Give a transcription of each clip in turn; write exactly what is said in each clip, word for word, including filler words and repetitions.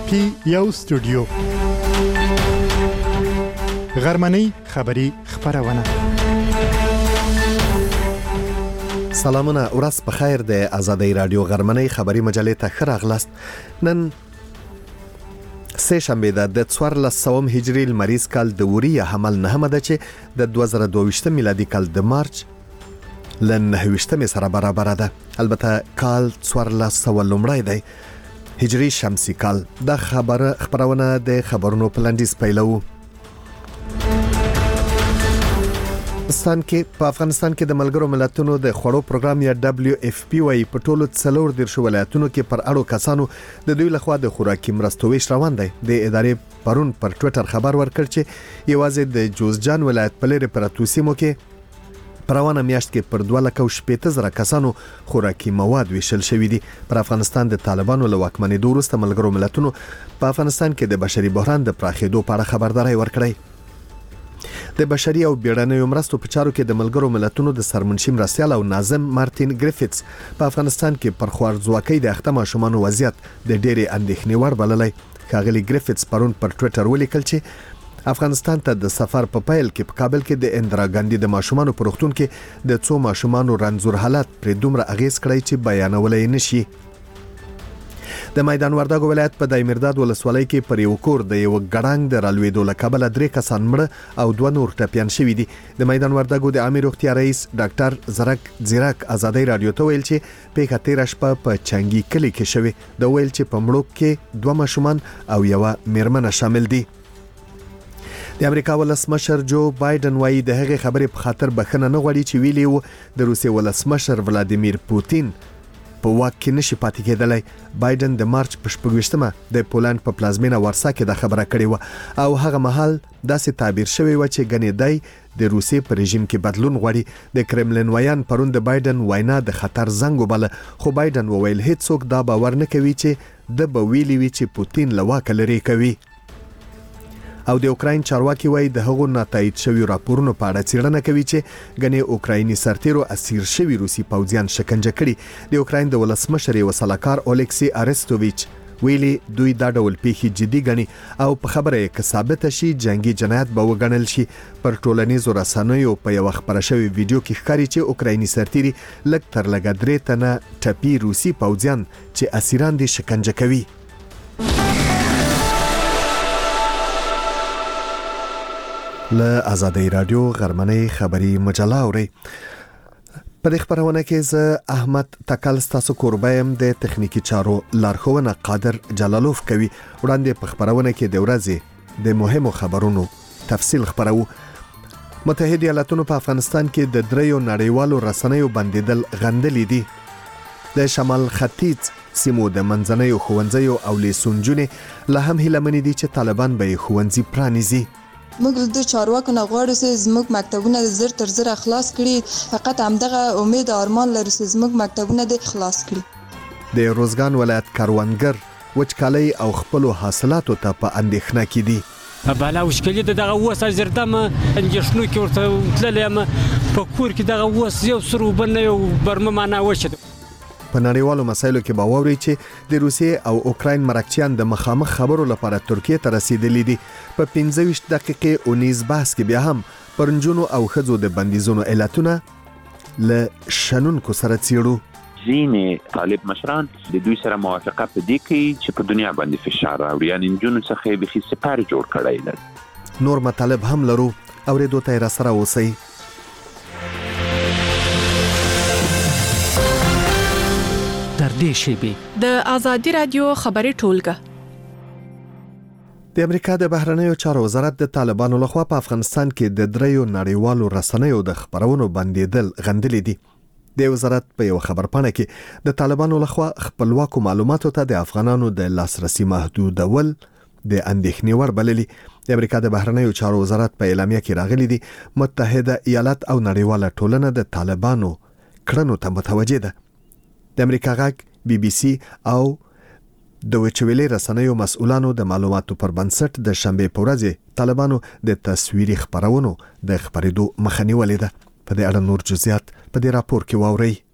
پی یو سټوډیو غرمنۍ خبری خبرونه. سلامونه، ورځ په خیر. د آزادۍ رادیو غرمنۍ خبری مجلې ته ښه راغلاست. نن سه شنبه ده د څوارلس سوه هجري لمریز کال د وریه حمل نهمه ده چې د دوه زره دوه ویشت میلادي کال د مارچ ل نهه ویشتمې سره برابر ده. البته کال څوارلس سوه لومړی دی هجري شمسي کال. د خبره خبرونه د خبرونو پلانډیز پیلو. افغانستان کې په افغانستان کې د ملګرو ملتونو د خوړو پروګرام یا دبليو اف پی وايي په ټولو څلور دیرشو ولایتونو کې پر اړو کسانو د دوی لخوا د خوراکي مرستو ویش روان دی. د ادارې پرون پر ټوئیټر خبر ورکړ چې یوازې د جوزجان ولایت په لري پرتو سیمو کې پروانه میاشت کې پر دوه لک او شپږ زره کسانو خوراکي مواد ویشل شوې دي. پر افغانستان د طالبانو له واکمنۍ وروسته ملګرو ملتونو په افغانستان کې د بشري بحران د پراخېدو په اړه خبرداري ورکړې. د بشري او بیړنیو مرستو په چارو کې د ملګرو ملتونو د سرمنشي مرستیال او ناظم مارټین ګریفټس په افغانستان کې پر خوارځواکۍ د اخته ماشومانو وضعیت د ډېرې اندېښنې وړ بللی. ښاغلي ګریفټس پرون پر ټوئیټر ولیکل چې افغانستان ته د سفر په پیل کې په کابل کې د اندرا ګاندي د ماشومانو په روغتون کې د څو ماشومانو رنځور حالت پر دومره اغیز کړی چې بیانولای نشي. د میدان وردګو ولایت په دایمیرداد ولسوالۍ کې پر یو کور د یو ګړنګ د رالوېدو له کبله درې کسان مړه او دوه نور ټپیان شوي دي. د میدان وردګو د عامه روغتیا رئیس ډاکټر زرک زیرک آزادۍ رادیو ته ویل چې پیښه تیره شپه په چنګي کلي کې شوې. د ویل چې په مړو کې دوه ماشومان او یو میرمنه شامل دي. د امریکا ولسمشر جو بایدن وايي د هغې خبرې په خاطر بخښنه نه غواړي چې ویلي و د روسیې ولسمشر ولادیمیر پوتین په واک کې نشي پاتې کېدلی. بایدن د مارچ په شپږویشتمه د پولند په پلازمینه ورسا کې د خبره کړې و او هغه مهال داسې تعبیر شوی و چې ګنې دی د روسیې په رژیم کې بدلون غواړي. د کرملین ویان پرون د بایدن وینا د خطر زنګ وبله، خو بایدن وویل هیڅوک دا باور نه کوي چې د به ویلي وي چې پوتین له واکه لرې کوي. او د اوکراین چارواکي وایي د هغو ناتایید شوی راپورونو په اړه څېړنه کوي چې ګنې اوکرایني سرتیرو اسیر شوي روسي پوځیان شکنجه کړي. د اوکراین د ولسمشر یو سلاکار اولکسی ارستوویچ ویلي دوی دا ډول پیښې جدي ګڼي او په خبره یې که ثابته شي جنگي جنایت به وګڼل شي. پر ټولنیزو رسنیو په یو خبره شوی ویډیو کې ښکاري چې اوکرایني سرتیري لږ تر لږه درې تنه ټپي روسي پوځیان چې اسیران دي شکنجه کوي. له آزادۍ رادیو غرمنۍ خبری مجله اوري. په دې خبرونه کې زه احمد تکل ستاسو کوربایم د تخنیکی چارو لارښوونه قادر جلالوف کوي. وړاندې په خبرونه کې د ورځې د مهمو خبرونو تفصیل خبرو. متحده ایالاتونو په افغانستان کې د دریو نړیوالو رسنیو بندیدل غندلې دي. د شمال ختیځ سیمو د منځنیو ښوونځیو او لیسونجونې له هم هیلمنې دي چې طالبان به ښوونځي پرانیزي. موږ د چارواکو نه غواړو چې زموږ مکتبونه زر تر زر خلاص کړي. فقط همدغه امید او ارمان لرو چې زموږ مکتبونه د خلاص کړي. د روزګان ولایت کاروانګر وچکالۍ او خپلو حاصلاتو ته په اندېښنه کې دي. بالا وشکلي دغه وسه زردم انجشنو کې ورته تللم په کور کې دغه وس یو سرو بنه یو برمه معنا وشه. په نړیوالو مسایلو کې باور چې د روسیې او اوکراین مرکچیان د مخامخ خبرو لپاره ترکیه ته رسیدلي دي. په پنځه ویشت دقیقې اونیز بحث کې بیا هم پرنجونو او خځو د بندیزونو علتونه له شنونکو سره څېړو. ځینې طالب مشران د دوی سره موافقه په دې کوي چې په دنیا باندې فشار راوړي، یعنې نجونو څخه یې بېخي سپر جوړ کړی دی. نور مطالب هم لرو، اورېدو ته یې راسره اوسئ. د آزادۍ رادیو خبري ټولګه. د امریکا د بهرنیو چارو وزارت د طالبانو لخوا په افغانستان کې د دریو نړیوالو رسنیو د خبرونو بندیدل غندلې دي. د وزارت په یو خبرپاڼه کې د طالبانو لخوا خپلواکو معلوماتو ته د افغانانو د لاسرسي محدودول د اندېښنې وړ بللي. د امریکا د بهرنیو چارو وزارت په اعلامیه کې راغلي دي متحده ایالات او نړیواله ټولنه د طالبانو کړنو ته متوجه ده. د امریکا غاک بي بي سي او د وچویلې رسنیو مسؤلانو د معلوماتو پر بنسټ د شنبه په ورځ طالبانو د تصویري خبرونو د خبرېدو مخه نیولې ده. په دې اړه نور جزئیات په دې راپور کې واورئ.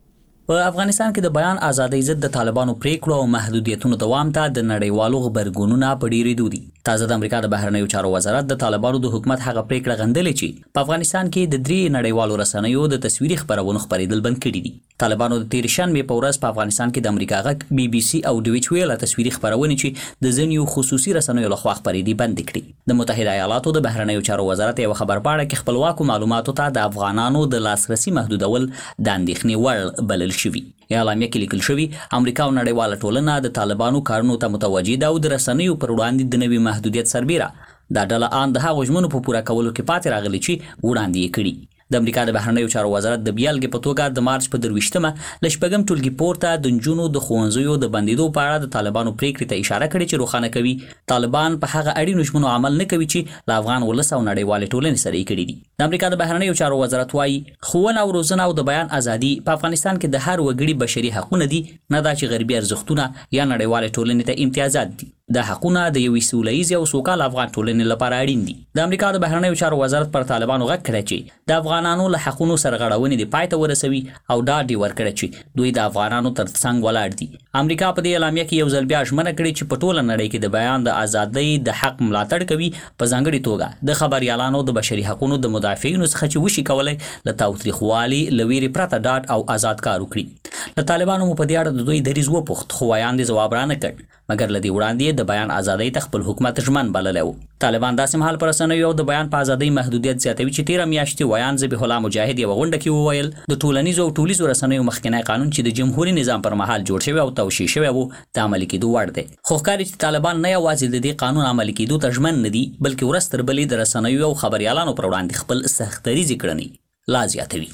په افغانستان کې د بیان ازادۍ ضد د طالبانو پریکړو او محدودیتونو دوام ته د نړیوالو خبرګونونو په ډیریدو دي. تازه د امریکا د بهرنیو چارو وزارت د طالبانو د حکومت هغه پریکړه غندلې چې په افغانستان کې د درې نړیوالو رسنیو د تصویري خبرونو خپرېدل بند کړي دي. طالبانو د تیر شنبه په ورځ په افغانستان کې د امریکا غږ بي بي سي او ډویچ ویل تصویري خبرونه چې د ځینو خصوصي رسنیو لخوا خپرېدي بند کړي. د متحده ایالاتو د بهرنیو چارو وزارت یو خبر پاڼه کې خپلواکو معلوماتو ته د افغانانو د لاسرسي محدودول د اندېښنې وړ بلل شوی. اعلامیه کې لیکل شوی امریکا او نړیواله ټولنه د طالبانو کارونو ته متوجه ده او د رسنیو پر وړاندې د نوي محدودیت سربیره دا ډله ان د هغو ژمنو په پوره کولو کې پاتې راغلي چې وړاندې یې کړي. د امریکا د بهرنیو چارو وزارت د بیلګې په توګه د مارچ په درویشتمه ل شپږم ټولګي پورته د نجونو د ښوونځیو د بندیدو په اړه د طالبانو پریکړې ته اشاره کړې چې روښانه کوي طالبان په هغه اړینو ژمنو عمل نه کوي چې له افغان ولس او نړیوالې ټولنې سره یې کړي دي. د امریکا د بهرنیو چارو وزارت وايي ښوونه او روزنه او د بیان ازادي په افغانستان کې د هر وګړي بشري حقونه دي، نه دا چې غربي ارزښتونه یا نړیوالې ټولنې ته امتیازات دي. د حقونه د یوې سوله او سوکاله افغان ټولنې لپاره اړین دي. د امریکا د بهرنیو چارو وزارت پر طالبانو غږ کړی چې د افغانانو له حقونو سرغړونې د پای ته ورسوي او ډاډ یې ورکړی چې دوی د افغانانو تر څنګ ولاړ دي. امریکا په دې اعلامیه کې یو ځل بیا ژمنه کړې چې په ټوله نړۍ کې د بیان د ازادۍ د حق ملاتړ کوي، په ځانګړې توګه د خبريالانو د بشري حقونو د مدافعینو څخه چې وشي کولای له تاوتریخوالي له ویرې پرته ډاډ او آزاد کار وکړي. له طالبانو مو په دې اړه د دوی دریځ وپوښت، خو وایاندې ځواب رانه کړ، مګر له دې وړاندې د بیان ازادۍ ته خپل حکومت ژمن بللی و. طالبان داسې مهال پر رسنیو د بیان په ازادۍ محدودیت زیاتوي چې تیره میاشت ویان ذبیح الله مجاهد یوه غونډه کې وویل د ټولنیزو او ټولیزو رسنیو مخکنی قانون چې د جمهوري نظام پر مهال جوړ شوی او توشیح شوی و د عملي کېدو وړ دی. خو ښکاري چې طالبان نه یوازې د دې قانون عملي کېدو ته ژمن نه دي، بلکې ورځ تر بلې د رسنیو او خبریالانو پر وړاندې خپل سختدریځې کړنې لا زیاتوي.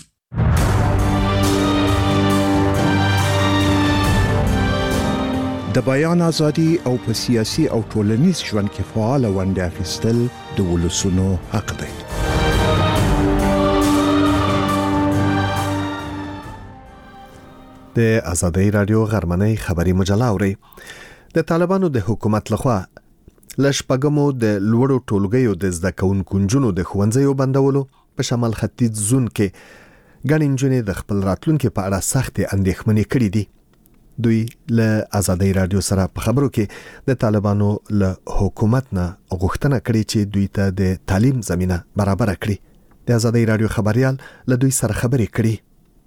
د بیان ازادي او په سیاسي او ټولنیز ژوند کې فعال ونډه اخیستل د ولسونو حق دی. د ازادۍ رادیو غرمنۍ خبري مجله اوري. د طالبانو د حکومت لخوا لشپګمو د لوړو ټولګیو د زده کوونکو نجونو د ښوونځیو بندولو په شمال ختیځ زون کې ګڼې نجونې د خپل راتلونکي په اړه سختې اندېښمنې کړې دي. دوی له ازادۍ رادیو سره په خبرو کې د طالبانو له حکومت نه غوښتنه کړې چې دوی ته د تعلیم زمينه برابر کړي. د ازادۍ رادیو خبريال له دوی سره خبرې کړي.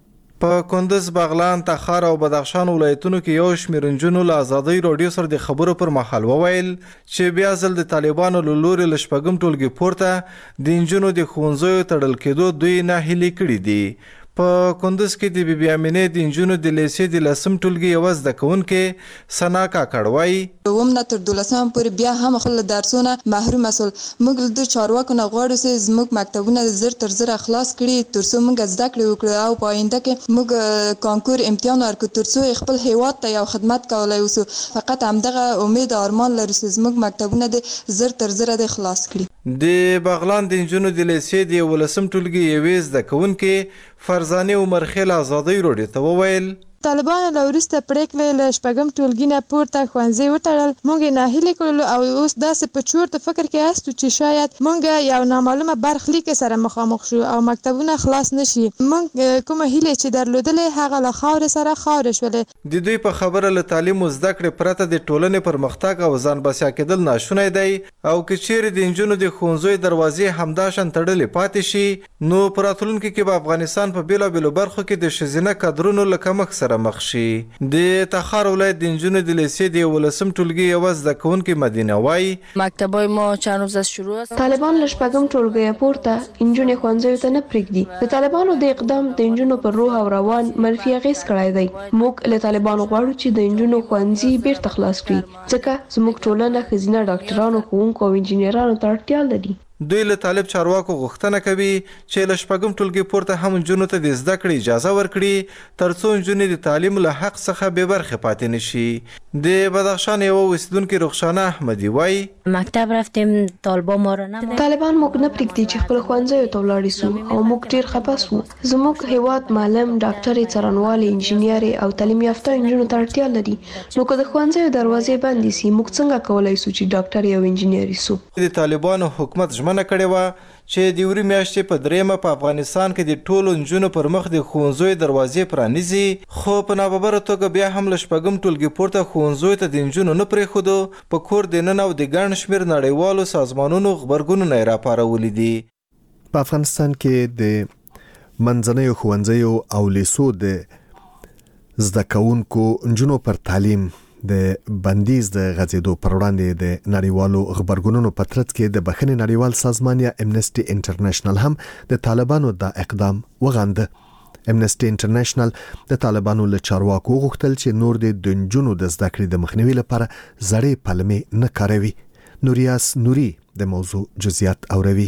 په کندز، بغلان، تخار او بدخشان ولایتونو کې یو شمېر نجونو له ازادۍ رادیو سره د خبرو پر مهال وویل چې بیا ځل د طالبانو له لوري له شپږم ټولګي پورته د نجونو د ښوونځیو تړل کېدو دوی ناهیلي کړي دي. په کندز کې د بی بی امینې د نجونو د لیسې د لسم ټولګي یوه زده کوونکې سنا کاکړ وایي اووم نه تر دولسم پورې بیا هم خپل درسونه محروم مسول. موږ د چارواکو نه غواړو چې زموږ مکتبونه زر تر زر خلاص کړي ترڅو موږ زده کړې وکړو او په آینده کې موږ کانکور امتحان ورکړو ترڅو خپل هیواد ته یو خدمت کولای وسو. فقط همدغه امید او ارمان لرو چې زموږ مکتبونه د زر تر زر د خلاص کړي. د بغلان د نجونو د لیسې د ولسم ټولګي یوې زده کوونکې فرزانه عمر خیل ازادۍ رادیو ته وویل طالبانو له وروسته پریکړې له شپږم ټولګي نه پورته ښوونځي وتړل. موږ یې ناهیلي کړلو او اوس داسې په چورت فکر کې هستو چې شاید موږ یو نامعلومه برخلیک سره مخامخ شو او مکتبونه خلاص نشي. موږ کومه هیله چې درلودلې هغه له خاورې سره خاورې شولې. د دوی په خبره له تعلیم او زده کړې پرته د ټولنې پرمختګ او ځان بسیا کېدل ناشونی دی او که چیرې د نجونو د ښوونځیو دروازې همداشان تړلې پاتې شي نو په راتلونکي کې به افغانستان په بېلابېلو برخو کې د ښځینه کادرونو له کمښت سره مخ شي. د تخار ولایت د نجونو د لیسې د ولسم ټولګي یوه زده کوونکې مدینه وایي مکتبای ما چند روز از شروع است. طالبان له شپږم ټولګي پورته نجونې ښوونځیو ته نه پرېږدي. د طالبانو د اقدام د نجونو پر روح او روان منفي اغېز کړی دی. موږ له طالبانو غواړو چې د نجونو ښوونځي بیرته خلاص کړي ځکه زموږ ټولنه ښځینه ډاکټرانو، ښوونکو او انجینرانو ته اړتیا لري. دوی له طالب چارواکو غوښتنه کوي چې له شپږم ټولګي پورته هم نجونو ته د زده کړې اجازه ورکړي ترڅو نجونې د تعلیم له حق څخه بې برخې پاتې نشي. د بدخشان یوه اوسیدونکې رخشانه احمدي وایي مکتب رفتیم طالبان ما را نه طالبان موږ نه پرېږدي چې خپل ښوونځیو ته ولاړې سو او موږ ډېر خفه سو. زموږ هیواد معلم، ډاکټرې، څارنوالې، انجینرې او تعلیم یافته نجونو ته اړتیا لري. نو که د ښوونځیو دروازې بندې سي موږ څنګه کولی سو چې ډاکټرې او انجینرې سو؟ د طالبانو حکومت ژمنه ژمنه کړې وه چې د یوري میاشتې په دریمه په افغانستان کې د ټولو نجونو پر مخ د ښوونځیو دروازې پرانیزي، خو په ناببره توګه بیا هم له شپږم ټولګي پورته ښوونځیو ته د نجونو نه پرېښودو. په کور دننه او د ګڼ شمېر نړیوالو سازمانونو غبرګونونه یې راپارولي دي. په افغانستان کې د منځنیو ښوونځیو او لیسو د زده کوونکو نجونو پر تعلیم د بندیز د غځېدو پر وړاندې د نړیوالو غبرګونونو په ترڅ کې د بخښنې نړیوال سازمان یا امنسټي انټرنیشنل هم د طالبانو د اقدام وغانده. امنسټي انټرنیشنل د طالبانو له چارواکو غوښتل چې نور د نجونو د زده کړې د مخنیوي لپاره زړې پلمې نه کاروي. نوریاس نوري د موضوع جزئیات اوروي.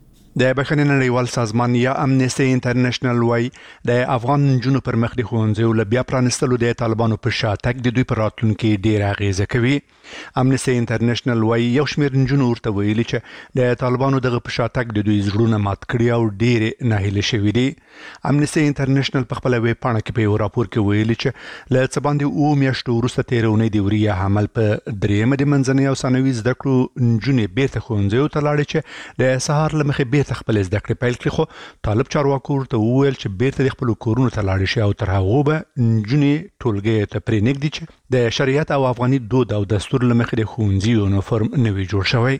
د بخښنې نړیوال سازمان یا امنسټي انټرنیشنل وايي د افغان نجونو پر مخ د ښوونځیو له بیا پرانستلو د طالبانو په شاتګ د دوی پر راتلونکي ډېره اغیزه کوي. امنسټي انټرنیشنل وايي یو شمېر نجونو ورته ویلي چې د طالبانو دغه په شاتګ د دوی زړونه مات کړي او ډېرې ناهیلې شوي دي. امنسټي انټرنیشنل په خپله ویب پاڼه کې په یو راپور کې ویلي چې له څه باندې اووه میاشتو وروسته تېره اونۍ د وریا حمل په درېیمه د منځنۍ او ثانوي زده کړو نجونې بېرته ښوونځیو ته لاړې چې د سهار له مخې بېرته خپل زده کړې پیل کړي، خو طالب چارواکو ورته وویل چې بېرته د خپلو کورونو ته لاړې شي او تر هغو به نجونې ټولګیو ته پرېنږدي چې د شریعت او افغاني دود او دستور له مخې د ښوونځي یونیفورم نه وي جوړ شوی.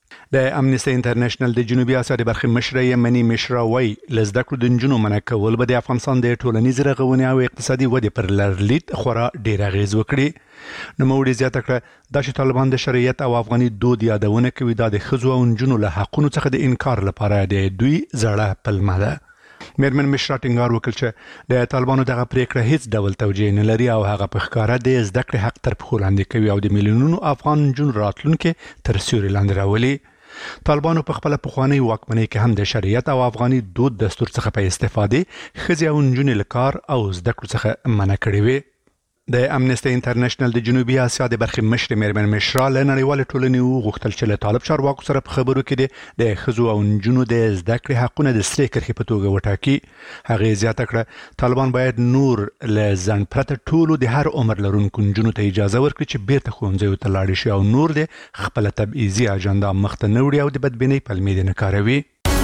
د امنسټي انټرنیشنل د جنوبي اسیا د برخې مشره یمني مشره وايي له زده کړو د نجونو منع کول به د افغانستان د ټولنیزې رغونې او اقتصادي ودې پر لرلید خورا ډېر اغېز وکړي. نوموړي زیاته کړه دا چې طالبان د شریعت او افغاني دود یادونه کوي دا د ښځو او نجونو له حقونو څخه د انکار لپاره د دوی زړه پلمه ده. میرمن مشرا ټینګار وکړ چې د طالبانو دغه پریکړه هیڅ ډول توجیه نه لري او هغه په ښکاره د زده کړې حق تر پښو لاندې کوي او د میلیونونو افغان نجونو راتلونکي تر سیوري لاندې راولي. طالبانو په خپل پخوانی واکمنۍ کې هم د شریعت او افغاني دود دستور څخه په استفاده ښځې او نجونې له کار او زده کړو څخه منع کړې وي. د امنسټي انټرنیشنل د جنوبي اسیا د برخې مشر میرمن مشرا له نړیوال ټولنې وغوښتل چې له طالب چارواکو سره په خبرو کې د ښځو او نجونو د زده کړې حقونه د سرې کرښې په توګه وټاکي. هغې زیاته کړه طالبان باید نور له ځنډ پرته ټولو د هر عمر لرونکو نجونو ته اجازه ورکړي چې بیرته ښوونځیو ته لاړې شي او نور د خپله تبعیضي اجنډا مخته نه وړي او د بدبینۍ پلمې دې نه کاروي.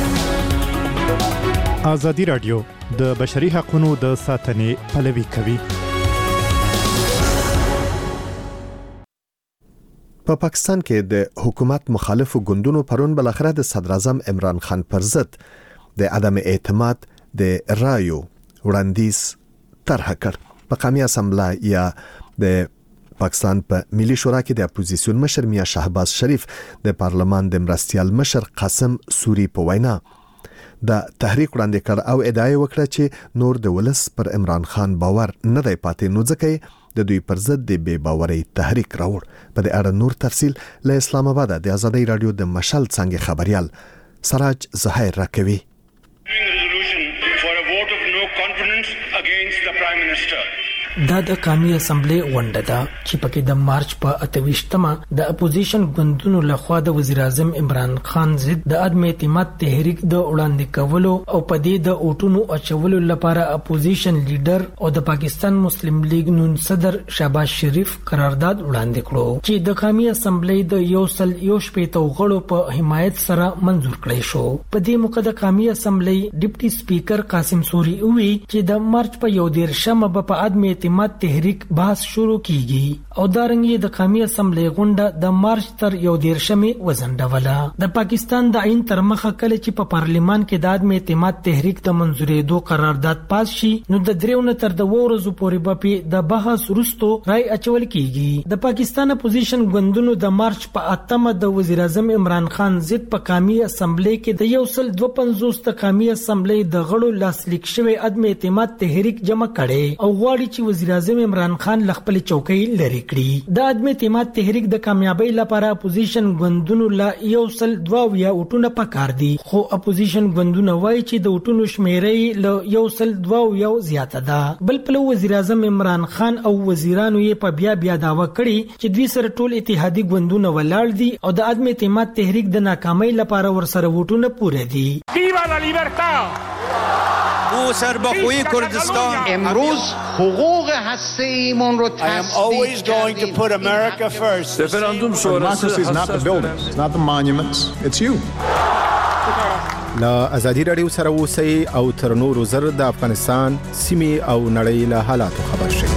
ازادي راډیو د بشري حقوقو د ساتنې پلوي کوي. په پاکستان کې د حکومت مخالفو ګوندونو پرون بل اخره د صدر اعظم عمران خان پر ضد د عدم اعتماد د رایو وړاندیز طرح کړ. په قومي اسمبلی یا د پاکستان په ملي شورا کې د اپوزیسیون مشر میا شهباز شریف د پارلمان د مرستیال مشر قاسم سوري په وینا د تحریک وړاندې کړ او ادعای وکړه چې نور د ولس پر عمران خان باور نه دی پاتې، نو ځکه د دوی پر ضد د بے باورۍ تحریک راوړ. په دې اړه نور تفصیل له اسلام آباد د ازادۍ رادیو د مشال څنګه خبريال سراج زهیر راکوي. دا د قومي اسمبلی غونډه ده چې پکې د مارچ په اتهویشتمه د اپوزیشن ګوندونو لخوا د وزیر اعظم عمران خان ضد د عدم اعتماد تحریک د وړاندې کولو او په دې د اوټونو اچولو لپاره اپوزیشن لیډر او د پاکستان مسلم لیگ نون صدر شهباز شریف قرارداد وړاندې کړو چې د قومي اسمبلی د یو سل یو شپېته غړو په حمایت سره منزور کړی شو. په دې موقع د قومي اسمبلی ډیپټي سپیکر قاسم سوري وی چې د مارچ په یو دیرشمه په عدم اعتماد تحریک بحث شروع کیږي او دارنګي د قومي اسمبلی غونډه د مارچ تر یو دیرشمه وزنډوله. د پاکستان د عین تر مخه کله چې په پارلیمان کې د عدم اعتماد تحریک د منزورېدو قرارداد پاس شي نو د دریو تر د ورځو پورې به د بحث وروسته رای اچول کیږي. د پاکستان اپوزیشن ګوندونو د مارچ په اتمه د وزیر اعظم عمران خان ضد په قومي اسمبلی کې د یو سل دوه پنځوس د قومي اسمبلی د غړو لاسلیک شوی عدم اعتماد تحریک جمع کړي او غواړي چې وزیر اعظم عمران خان خپل چوکۍ لري کړي. د عدم اعتماد تحریک د کامیابی لپاره اپوزیشن ګوندونو لا یو سل دوه یا وټونه پکار دي، خو اپوزیشن ګوندونه وایي چې د وټونو شمیرې له یو سل دوه یو زیاته ده. بل په وزیر اعظم عمران خان او وزیرانو یې په بیا بیا داوا کړي چې دوی سره ټول اتحادی ګوندونه ولاړ دي او د عدم اعتماد تحریک د ناکامۍ لپاره ورسره وټونه پوره دي. ویوا لا لیبرټا او سربخوی کردستان امروز حقوق هسته‌ایمون رو I am always going to put America first. Referandum sonrası Democracy is not the buildings, it's not the monuments, it's you. لا ازادي رادیو سره اوسئ او تر نورو زر د افغانستان سیمې او نړۍ له حالاتو خبر شئ.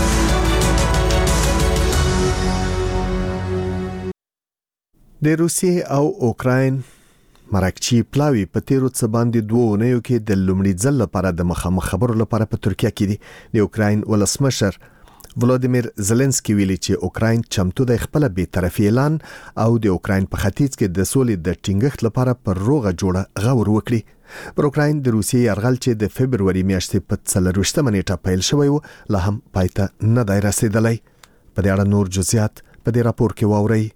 د روسیې او اوکراین مرکچی پلاوی په تیرو څه باندې دوه اونیو کې د لومړي ځل لپاره د مخامخ خبرو لپاره په ترکیه کې دي. د اوکراین ولسمشر ولادیمیر زيلنسکي ویلي چې اوکراین چمتو د خپل بی‌طرفي اعلان او د اوکراین په ختیځ کې د سولې د ټینګښت لپاره پر روغه جوړه غور وکړي. پر اوکراین د روسیې یرغل چې د فبرवरी میاشتې په څلرویشتمه نیټه پیل شوی و لا هم پایته نه دی رسیدلی. په دې اړه نور جزئیات په دې راپور کې واورئ.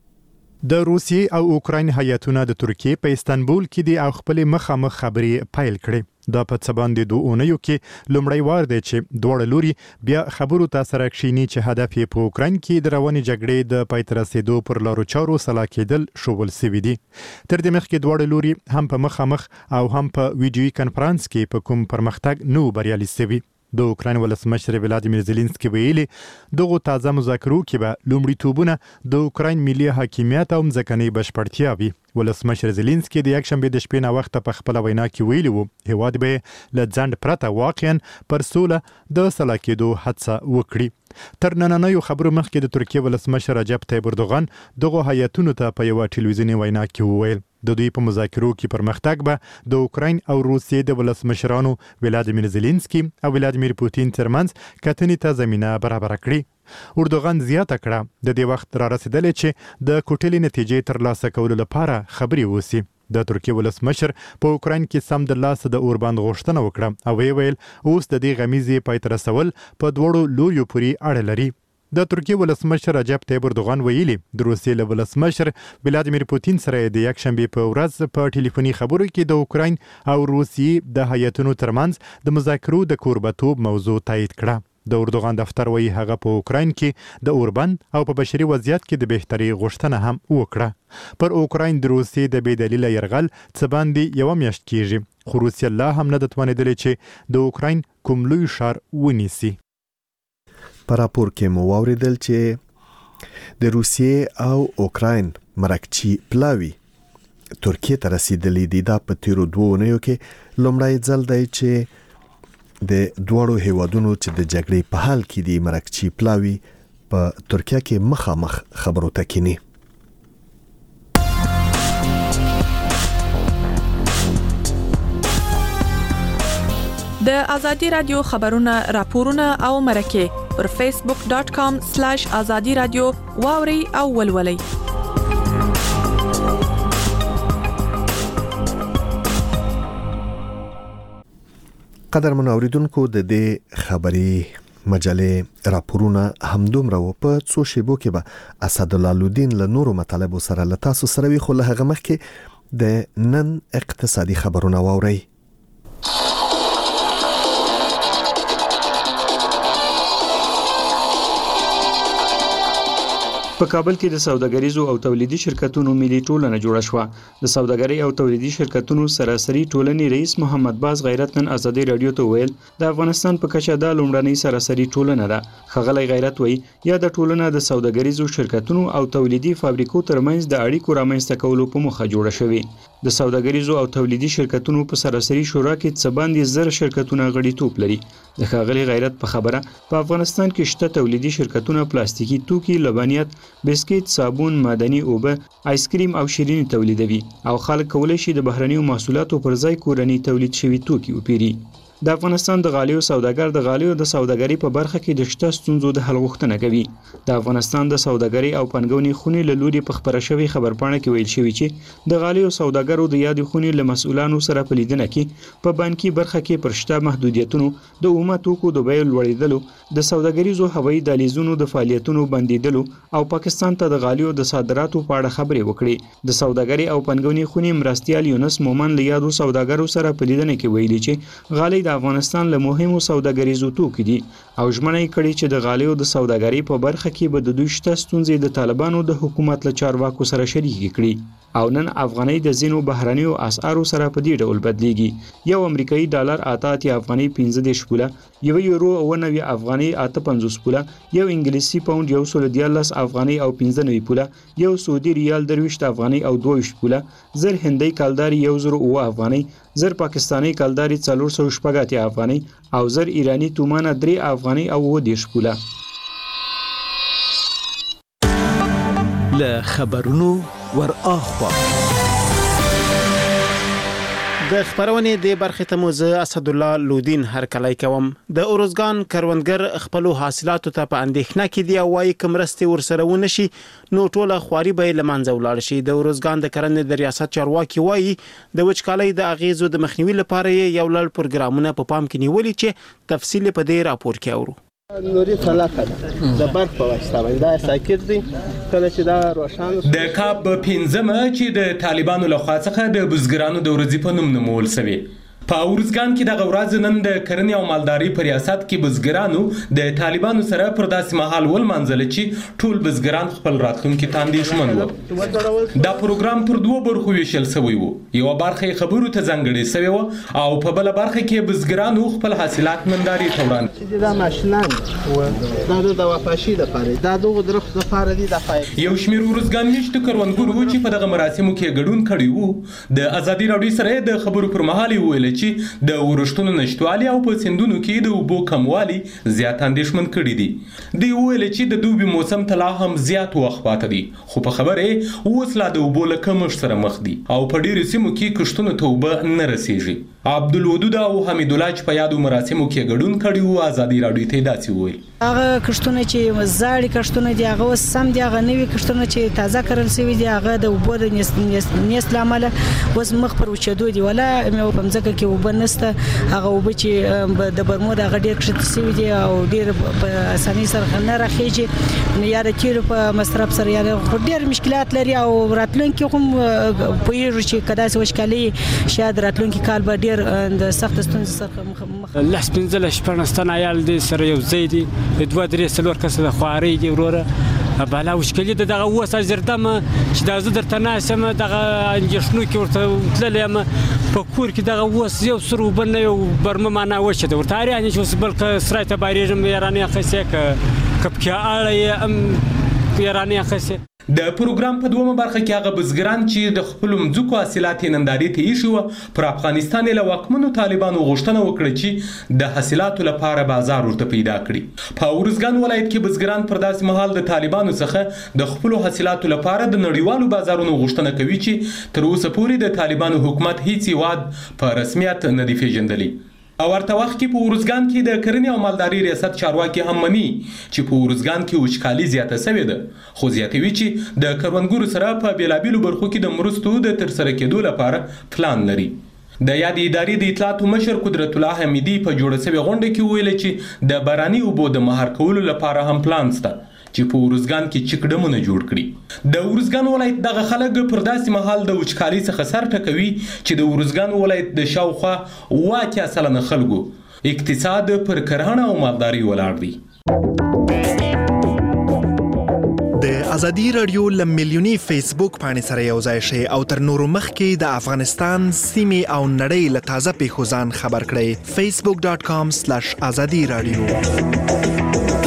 د روسیې او اوکراین هیاتونه د ترکیې په استانبول کې دي او خپل مخامخ خبرې پیل کړې. دا په څه باندې دوه اونیو کې لومړی وار دی چې دواړه لوري بیا خبرو ته سره کښیني چې هدف یې په اوکراین کې د روانې جګړې د پای ته رسیدو پر لارو چارو سلا کېدل شوول سوي دي. تر دې مخکې دواړه لوري هم په مخامخ او هم په ویډیویي کنفرانس کې په کوم پرمختګ نو بریالي سوي. د اوکراین ولسمشر ولادیمیر زيلنسکي ویلي دغه تازه مذاکرو کې به لومړیتوبونه د اوکراین ملي حاکمیت او ځمکنۍ بشپړتیا وي. ولسمشر زيلنسکي د یکشنبه د شپې نه وخت په خپل وینا کې ویلي وو هیواد به له ځند پرته واقعا پر سوله د سلا کېدو هڅه وکړي. تر نننیو خبرو مخکې د ترکیې ولسمشر رجب طیب اردوغان دغه هیاتونو ته په یو ټلویزیوني وینا کې وویل د دوی په مذاکرو کې پرمختګ به د اوکراین او روسیې د ولسمشرانو ولادیمیر زيلنسکي او ولادیمیر پوتین ترمنځ کتنې ته زمينه برابر کړي. اردوغان زیاته کړه د دې وخت را رسیدلې چې د کوټلې نتیجې ترلاسه کولو لپاره خبري وسی. د ترکیې ولسمشر په اوکراین کې سم د لاس د اوربند غوښتنه وکړه او ویل اوس د دې غمیزې پای ته رسول په دوړو لوریو پورې اړه لري. د ترکیې ولسمشر رجب طیب اردوغان ویلي د روسیې له ولسمشر ولادیمیر پوتین سره د یکشنبه په ورځ په ټلیفوني خبرو کې د اوکراین او روسیې د هیاتونو ترمنځ د مذاکرو د کوربتوب موضوع تایید کړه. د اردوغان دفتر وایي هغه په اوکراین کې د اوربند او په بشري وضعیت کې د بهتري غوښتنه هم وکړه. پر اوکراین د روسیې د بې دلیله یرغل څه باندې یو میاشت کیږي خو روسیه لا هم نه د توانېدلې چې د اوکراین کوم لوی ښار ونیسي. په راپور کې مو واوریدل چې د روسیې او اوکراین مرکچی پلاوی ترکیې ته رسیدلې دي. دا په تیرو دوه اونیو کې لومړی ځل دی چې د دوړو هیوادونو چې د جګړې په حال کې دي مرکچی پلاوی په ترکیه کې مخامخ خبرو ته کینی. د ازادي رادیو خبرونه راپورونه او مرکه پر فیسبوک ډاټ کام سلیش ازادي رادیو واوري او ولولي. قدرمن اوریدونکو د دې خبري مجلې راپورونه همدومره و په څو شیبو کې به اسدالله له نورو مطالبو سره له تاسو سره وي خو له هغه مخکې د نن اقتصادي خبرونه واورئ. په کابل کې د سوداګریزو او تولیدي شرکتونو ملي ټولنه جوړه شوه. د سوداګرۍ او تولیدي شرکتونو سراسري ټولنې رئیس محمد باز غیرت نن ازادي رادیو ته ویل د افغانستان په کچه د لومړنۍ سراسري ټولنه ده. ښاغلی غیرت وایي یا د ټولنه د سوداګریزو شرکتونو او تولیدي فابریکو ترمنځ د اړیکو رامنځته کولو په موخه جوړه شوې. د سوداګریزو او تولیدي شرکتونو په سراسري شورا کې څه باندې زر شرکتونه غړیتوب لري. د ښاغلي غیرت په خبره په افغانستان کې شته تولیدي شرکتونه پلاستیکي توکي، لبنیات، بسکټ، صابون، معدني اوبه، آیسکریم او شیریني تولیدوي او خلک کولی شي د بهرنیو محصولاتو پر ځای کورني تولید شوي توکي وپیري. د افغانستان د غالیو سوداګر د غالیو د سوداګرۍ په برخه کې د شته ستونزو د حل غوښتنه کوي. د افغانستان د سوداګرۍ او پنګونې خونې له لوري په خبره شوې خبرپاڼه کې ویل شوی چې د غالیو سوداګرو د یادې خونې له مسؤلانو سره په لیدنه کې په بانکي برخه کې پر شته محدودیتونو، د اومه توکو د بیو لوړېدلو، د سوداګریزو هوایي دهلیزونو د فعالیتونو بندیدلو او پاکستان ته د غالیو د صادراتو په اړه خبرې وکړې. د سوداګرۍ او پنګونې خونې مرستیال یونس مومن له یادو سوداګرو سره په لیدنه کې ویلي چې غالۍ د افغانستان له مهمو سوداګریزو توکو دي او ژمنه یې کړې چې د غالیو د سوداګرۍ په برخه کې به د دوی شته ستونزې د طالبانو د حکومت له چارواکو سره شریکې کړي او نن افغانۍ د ځینو بهرنیو اسعارو سره په دې ډول بدلیږي. یو امریکایي ډالر اته اتیا افغانۍ پنځه دېرش پوله، یو یورو اوه نوي افغانۍ افغاني اته پنځوس پوله، یو انګلیسي پاوند یو سل دیارلس افغاني او پنځه نوي پوله، یو سعودي ریال درویشت افغاني او دوه ویشت پوله، زر هندۍ کلداري یو زر اوه افغاني، زر پاکستاني کلداري څلور سوه شپږ اتیا افغاني او زر ایراني تومانه درې افغاني او اووه دېرش پوله. له خبرونو ور اخوا د خبرونې د برخې ته مو زه اسد الله لودین هرکلی کوم. د اروزګان کروندګر خپلو حاصلاتو ته په اندېښنه کې دي او وایي که مرستې ورسره ونشي نو ټوله خواري به یې له منځه ولاړ شي. د اروزګان د کرنې د ریاست چارواکي وایي د وچکالۍ د اغیزو د مخنیوي لپاره یې یو لړ پروګرامونه په پام کې نیولي چې تفصیل په دې راپور کې اورو. نوري فلکه ده د برق په واسطه باندې دا ساکت دي کله چې دا روښانه د کاب پنځمه چې د طالبانو له خوا څخه د بزګرانو د ورځې په نوم نومول شوی. په اورزګان کې د ورځ نن د کرنې او مالداري په ریاست کې بزګرانو د طالبانو سره پر داسې مهال ولمنځل چې ټول بزګران خپل راتلونکي ته اندېښمن وو. دا پروګرام پر دوه برخو ویشل شوی وو. یو برخه خبرو ته ځانګړې شوی وو او په بل برخه کې بزګرانو خپل حاصلات ننداري ته وړاندې. دا ماشینان و دا د وفاشي لپاره دا دغه درخت لپاره دي د فایده. یو شمېر اورزګان میشتو کروندګرو چې په دغه مراسمو کې ګډون کړي وو د ازادي راډیو سره د خبرو پر مهال ویل چې د ورښتونو نشټوالي او په سیندونو کې د اوبو کموالي زیات اندېښمن کړي دي. دوی ویل چې د دوبي موسم ته لا هم زیات وخت پاته دي خو په خبره اوس لا د اوبو له کمښت سره مخ دي او په ډېرو سیمو کې کښتونو ته اوبه نه رسیږي. عبدالودود او حمید الله چې په یادو مراسمو کې ګډون کړي وو ازادي راډیو ته داسې وویل. هغه کښتونه چې زاړي کښتونه دي هغه اوس سم دي، هغه نوي کښتونه چې تازه کرل شوي دي هغه د اوبو د نیست له امله اوس مخ پر وچېدو دي. ولا مې په مځکه کې اوبه نشته، هغه اوبه چې د برمو د هغه ډېر کښته شوي دي او ډېر په اسانۍ سره نه راخېږي. نو یا د تیلو په مصرف سره یا ډېر مشکلات لري او راتلونکي هم پوهېږو چې که داسې وچکالي شاید راتلونکي کال به ډېر د سخت ستونزې سره مخ. لس پنځلس شپږ تنه عیال دي سره یو ځای دي، دوه درې څلور کسه د خوارۍ دي وروره بالا وشکلي د دغه اوس زردم چې دا زه درته ناسم دغه انجشنو کې ورته تللی یم په کور کې دغه اوس یو سر اوبه نه یو برمه معنا وچه ده ورته اریانې چې اوس بلکه سرای ته بارېږم یارانې اخیستې که که پکې اړه یې ام یارانې اخیستې. د پروګرام په دومره برخه کې هغه بزګران چې د خپل مځکو حاصلات ننداري ته ایښي وو پر افغانستان له واکمنو طالبانو غوښتنه وکړه چې د حاصلاتو لپاره بازار ورته پیدا کړي. په اورزګان ولایت کې بزګران پر داسې مهال د طالبانو څخه د خپل حاصلاتو لپاره د نړیوالو بازارونو غوښتنه کوي چې تر اوسه پورې د طالبانو حکومت هیڅ هیواد په رسمیت نه دی پیژندلی. او ورته وخت کې په اورزګان کې د کرنې او مالداري ریاست چارواکي هم مني چې په اورزګان کې وچکالي زیاته شوې ده خو زیاتوي چې د کروندګرو سره په بیلابیلو برخو کې د مرستو د ترسره کېدو لپاره پلان لري. د یاد ادارې د اطلاعاتو مشر قدرت الله حمیدي په جوړه شوې غونډه کې ویل چې د باراني اوبو د مهار کولو لپاره هم پلان شته چې په اورزګان کې چک ډمونه جوړ کړي. د اورزګان ولایت دغه خلک پر داسې مهال د وچکالۍ څخه سر ټکوي چې د اورزګان ولایت د شاوخوا اوه اتیا سلنه خلکو اقتصاد پر کرهڼه او مالداري ولاړ دی. د ازادي رادیو ل میلیونی فیسبوک باندې سره یو ځای شي او تر نورو مخکې د افغانستان سیمې او نړۍ له تازه پیښو ځان خبر کړئ. facebook dot com slash azadi radio.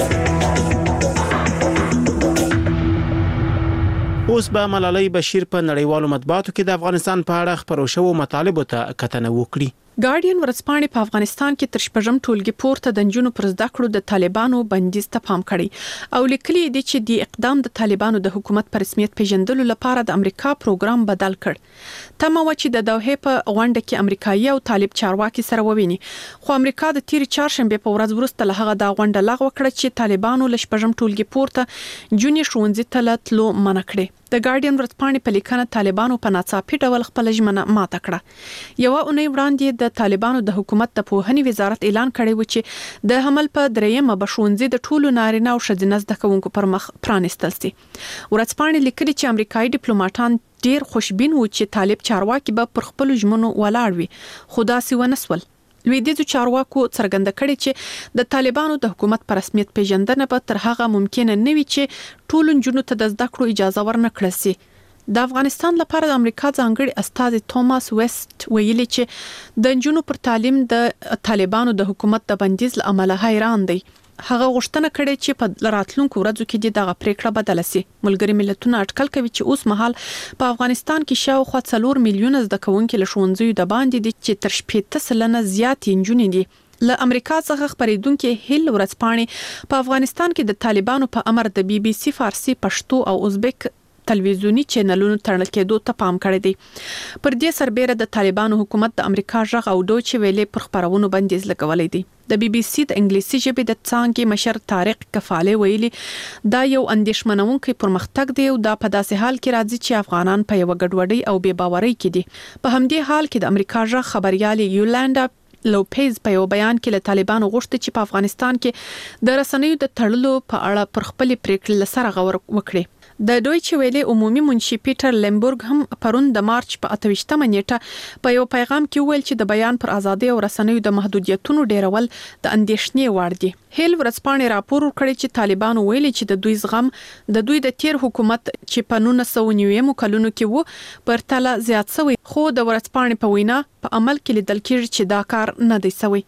اوس به ملالۍ بشیر په نړیوالو مطبوعاتو کې د افغانستان په اړه خبرو شوو مطالبو ته کتنه وکړي. ګارډین ورځپاڼې په افغانستان کې تر شپږم ټولګي پورته د نجونو پر زده کړو د طالبانو بندیز ته پام کړی او لیکلي دي چې د اقدام د طالبانو د حکومت پر رسمیت پیژندلو لپاره د امریکا پروګرام بدل کړ. تمه و چې د دوحې په غونډه کې امریکایي او طالب چارواکي سره وویني خو امریکا د تیر چهارشنبه په ورځ وروسته له هغه د غونډه لغوه کړه چې طالبانو له شپږم ټولګي پورته جونې ښوونځي ته تلو منع کړي. د ګارډین ورځپاڼې په لیکنه طالبانو په ناڅاپي ډول خپل ژمنه ماته کړه. یو اونۍ وړاندې د طالبانو د حکومت د پوهنې وزارت اعلان کړی و چې د حمل په دریمه بشونځي د ټولو نارینه او ښځینه زده کوونکو پر مخ پرانیستل سي. ورځپاڼې لیکلي چې امریکایي ډیپلوماټان ډیر خوشبین و چې طالب چارواکي به پر خپل ژمنو ولاړ وي خو داسې ونسول. لویدیځو چارواکو څرګنده کړې چې د طالبانو د حکومت په رسمیت پیژندنه به تر هغه ممکن نه وي چې ټول نجونو ته د زده کړو اجازه ورنکړل شي. د افغانستان لپاره د امریکا ځانګړي استازي توماس ویسټ ویلي چې د نجونو پر تعلیم د طالبانو د حکومت د بندیز له امله حیران دی. هغه غوښتنه کړې چې په راتلونکو ورځو کې دغه پریکړه بدله شي. ملګری ملتونه اټکل کوي چې اوس مهال په افغانستان کې شاوخوا څلور میلیونه زده کوونکي له ښوونځیو د باندې دي چې تر شپږ سلنه زیات نجونې دي. له امریکا څخه خبرېدونکو هیل ورځپاڼې په افغانستان کې د طالبانو په امر د بي بي سي فارسی، پښتو او ازبک تلویزیونی چینلونو تړل کېدو ته پام کړی دی. پر دې سربېره د طالبانو حکومت د امریکا ژغ او دوچ ویلې پر خبرونو بندیز لګولې دي. د بي بي سي د انګلیسي ژبې د څانګې مشر طارق کفاله ویلي دا یو اندېښمنونکی پرمختګ دی او دا په داسې حال کې راځي چې افغانان په یو ګډوډۍ او بې باورۍ کې دي. په همدې حال کې د امریکا ژغ خبريال یولاندا لوپیز په یو بیان کې له طالبانو غوښتي چې په افغانستان کې د رسنیو د تړلو په اړه پر خپل پریکړې سره غور وکړي. د دویچ ویلې عمومي منشي پیټر لیمبورګ هم پرون د مارچ په اته ویشتمه نیټه په یو پیغام کې ویل چې د بیان پر ازادي او رسنیو د محدودیتونو ډیرول د اندېښنې وړ دي. هیل ورځپاڼې راپور ورکړی چې طالبانو ویلي چې د دوی زغم د دوی د تیر حکومت چې په نولس سوه نوي کلونو کې وو پر تله زیات شوی، خو د ورځپاڼې په وینا په عمل کې لیدل کېږي چې دا کار نه دی شوی.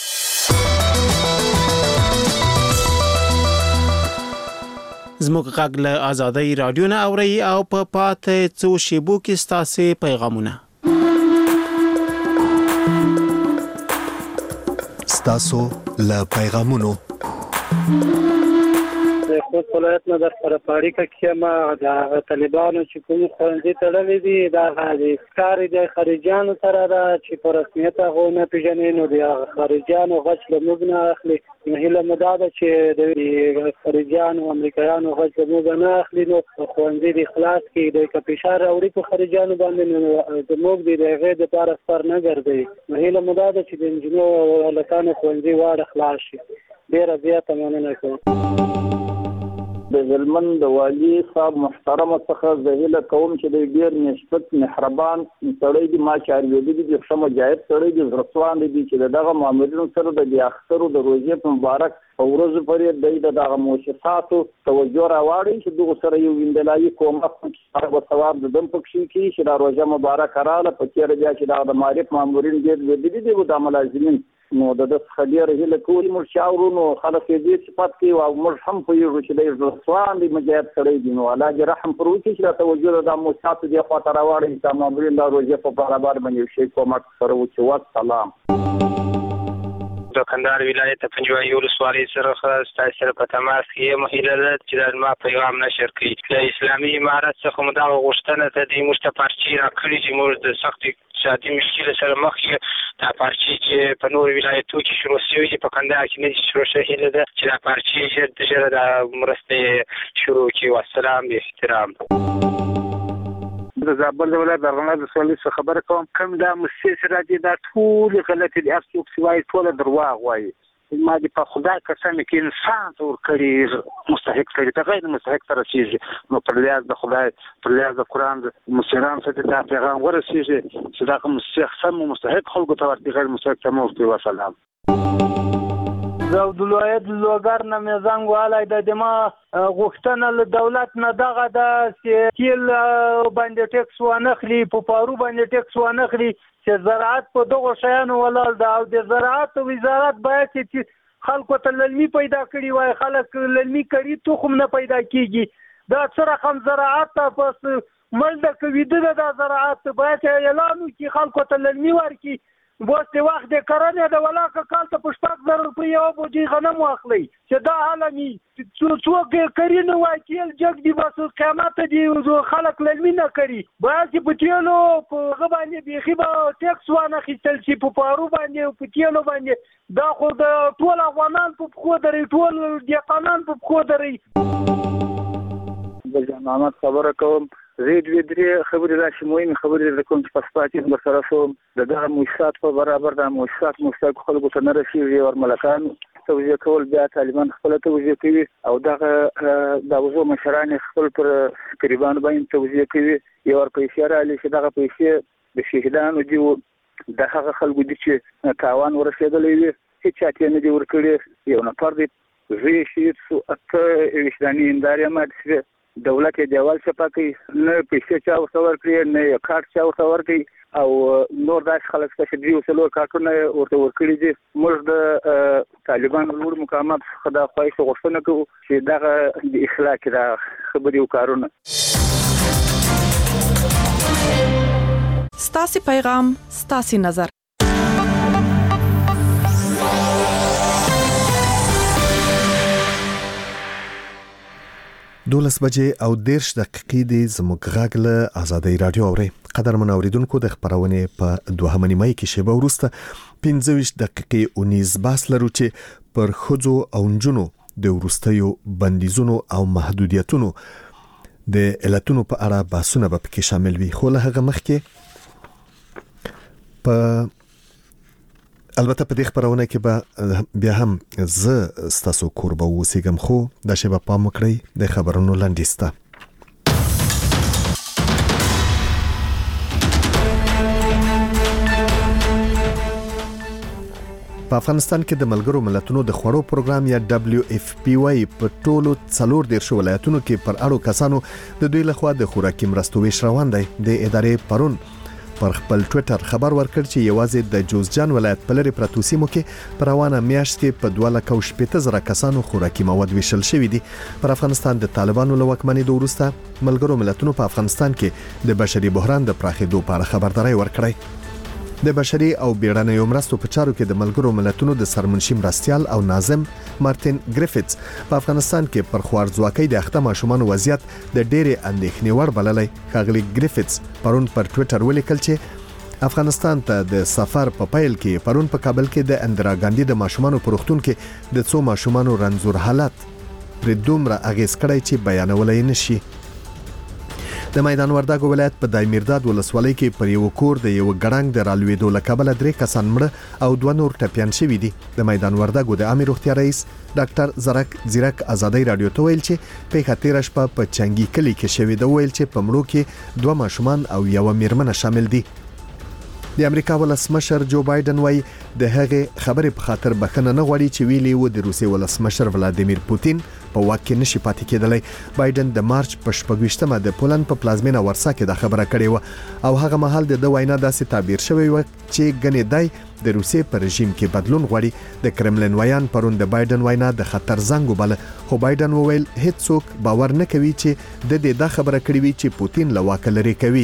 زموږ غږ له آزادۍ رادیو نه اوري او په پاتې څو شیبو کې ستاسو پیغامونه. ستاسو له پیغامونو د خود ولایت نه در سره په اړیکه کې ما د طالبانو چې کوم ښوونځي تړلي دي دا د ښکاري د خارجيانو سره دا چې په رسمیت هغه نه پیژني، نو د خارجيانو غچ له موږ نه اخلي. هیله مو دا ده چې د خارجيانو امریکایانو غچ له موږ نه اخلي، نو ښوونځي د خلاص کې د کپیشار اوري په خارجيانو باندې نو د موږ د هغه د لپاره سر نه ګرځي. هیله مو دا ده چې د انجینو ولکانو ښوونځي واړه خلاص شي. ډیره زیاته مننه کوم. د هلمند د والي صاحب محترمه څخه زه هیله کوم چې د ډېر نسبت مهربان سړی دی، ما چې اورېدلي دي ښه مجاهد سړی دی، زړهسوان دی چې د دغه مامورینو سره د دې اخترو د روژې په مبارک په ورځو پورې دی د دغه مؤسساتو توجه راواړي چې دغه سره یو ویندلایي کومک سره به ثواب د دم پکښې کړي چې دا روژه مبارکه راغله. په تېره بیا چې دغه د معرف مامورین ډېر لوېدلي دي او دا ملازمین نو د ده څخه ډېره هیله کوو موږ چې اورو نو خلک یې دې صفت کوي او موږ هم پوهېږو چې دی زړهسوان دی، مجاهد سړی دی. نو الله دې رحم پر وکړي چې دا توجه د دا مؤسساتو دې خوا ته راواړوي چې دا مامورین دا روژې په برابر باندې یو شی کومک سره وکړي. والسلام. د کندهار ولایت پنجوایي ولسوالۍ سره ستاسو سره په تماس کې یم. هیله ده چې دا زما پیغام نشر کړي. له اسلامي امارت څخه مو دغه غوښتنه ده دوی موږ ته پارچې راکړي چې موږ د سختې اقتصادي مشکل سره مخ یو. دا پارچې چې په نورو ولایتو کې شروع شوي دي په کندهار کې نه دي شروع شوي. هیله ده چې دا پارچې ژر د ژره د مرستې شروع کړي. والسلام. باحترام. د زابل ولایت د ارغنداب ولسوالۍ څخه خبره کوم. کوم دا مؤسسې راځي دا ټولې غلطې دي، هر څوک چې وایي ټوله درواغ وایي. ما دې په خدای قسم کې انسان ته ورکړي مستحق کړي ته غیر مستحق ته رسېږي. نو پر لیاز د خدای پر لیاز د قرآن د مشرانو ته دا پیغام ورسېږي چې دغه مستحق سم مستحق خلکو ته ورکړي، غیر مستحق ته مه ورکړي. وسلام. د ولایت لوګر نه مې زنګ وهلی د دې ما غوښتنه له دولت نه دغه ده چې تیل باندې ټکس وانخلي، په پارو باندې ټکس وانخلي، چې زراعت په دغو شیانو ولاړ ده او د زراعت وزارت باید چې خلکو ته للمي پیدا کړي وای. خلک للمي کړي تخم نه پیدا کیږي. دا څه رقم زراعت ته پس ملده کوي ده دا زراعت باید اعلان وکړي خلکو ته للمي ورکړي. بوس د وخت د کرنې د ولاکه کال ته په شپږ زره روپۍ یو بوجۍ غنم واخلئ چې دا حاله مي څوک کري نه وایي تیل جګ دي بس قیامت دي خلک للمي نه کړي. باید چې په تیلو په هغه باندې بیخي به ټکس وانخیستل شي په پارو باندې په تیلو باندې. دا خو د ټول افغانان په پښو دري، ټول دهقانان په پښو دري. د جان محمد خبره کوم. زید وی درې خبرې راشي مهمې خبرې د کوم چې په سپاتین سره شوم د دغه مؤسسات په برابر د مؤسسات مستحق خلکو ته نه رسېږي او ملکان توجیه کول بیا طالبان خپل توجیه کوي او دغه د وزو مشران خپل پر قریبان باندې توجیه کوي. یو ور پیسې را لې چې دغه پیسې د شهیدانو دی د هغه خلکو دي چې تاوان ورسېدلی وي هیڅ چاته نه دی ورکړي. یو نفر دی زوی شهید شو، اته وجداني هندارې مات شوې دولت کې دیوال صفه کوي نه پیسې چا ورسور کړی نه کارت چا ورسور کړی او نور داس خلک چې دی وسلو کارتونه ورته ورکړي دي موږ د طالبان لوړ مقامات خدا خوښ غوښتنه کوو چې دغه د اخلاق دا خبري وکړونه. ستاسي پیغام ستاسي نظر. دولس بجې او دیرش دقیقې د زموږ غږ له آزادۍ رادیو اوري. قدرمن اوریدونکو د خبرونه په دوهمه نیمه کې شیبه وروسته پنځه ویشت دقیقې اونیز باس لرو چې پر خځو او نجونو د وروستیو بندیزونو او محدودیتونو د علتونو په اړه بحثونه به پکې شامل وي. خو له هغه مخکې په البته په دې خبرونه کې به بیا هم زه ستاسو کوربه اوسېږم خو دا شی به پام وکړئ د خبرونو لاندې. په افغانستان کې د ملګرو ملتونو د خوړو پروګرام یا دبليو اف پی واي په ټولو څلور دیرش ولایتونو کې پر اړو کسانو د دوی لخوا د خوراکي مرستو ویش روان دی. د ادارې پرون پر خپل ټوئیټر خبر ورکړ چې یوازې د جوزجان ولایت په لري پرتو سیمو کې پر روانه میاشت کې په دوه لک او شپږ زره کسانو خوراکي مواد ویشل شوی دي. پر افغانستان د طالبانو له واکمنۍ وروسته ملګرو ملتونو په افغانستان کې د بشري بحران د پراخېدو په اړه خبرداري ورکړې. د بشري او بیړنیو مرستو په چارو کې د ملګرو ملتونو د سرمنشي مرستيال او ناظم مارټین ګریفټس په افغانستان کې پر خوارځواکۍ د اخته ماشومان وضعیت د ډېرې اندېښنې وړ بللې. ښاغلي ګریفټس پرون پر ټوئیټر ولیکل چې افغانستان ته د سفر په پیل کې پرون په کابل کې د اندرا ګاندي د ماشومان پروختون کې د څو ماشومان رنځور حالت پر دومره اغیز کړی چې بیانولای نشي. د میدان وردګ ولایت په دایمیرداد ولسوالۍ کې پر یو کور د یو ګړنګ د رالوېدو له کبله درې کسان مړه او دوه نور ټپيان شوي دي. د میدان وردګ د عامه روغتیا رئیس ډاکټر زرک زیرک آزادۍ رادیو ته ویل چې په خاطر شپه په چنګي کلی کې شوی د ویل چې په مړو کې دوه ماشومان او یو میرمن شامل دي. د امریکا ولسمشر جو بایدن وايي د هغه خبرې په خاطر بخنه نه غواړي چې ویلي و د روسي ولسمشر ولادیمیر پوتین په واک کې نشي پاتې کېدلی. بایدن د مارچ په شپږویشتمه د پولند په پلازمینه ورسا کې د خبره کړې و او هغه مهال د دوه وینا داسې تعبیر شوی و چې ګنې دای د روسي په رژیم کې بدلون غواړي. د کرملین ویان پرون د بایدن وینا د خطر زنګ وبله خو بایدن وویل هیڅوک باور نه کوي چې د دې د خبره کړې وي چې پوتین له واک لري کوي.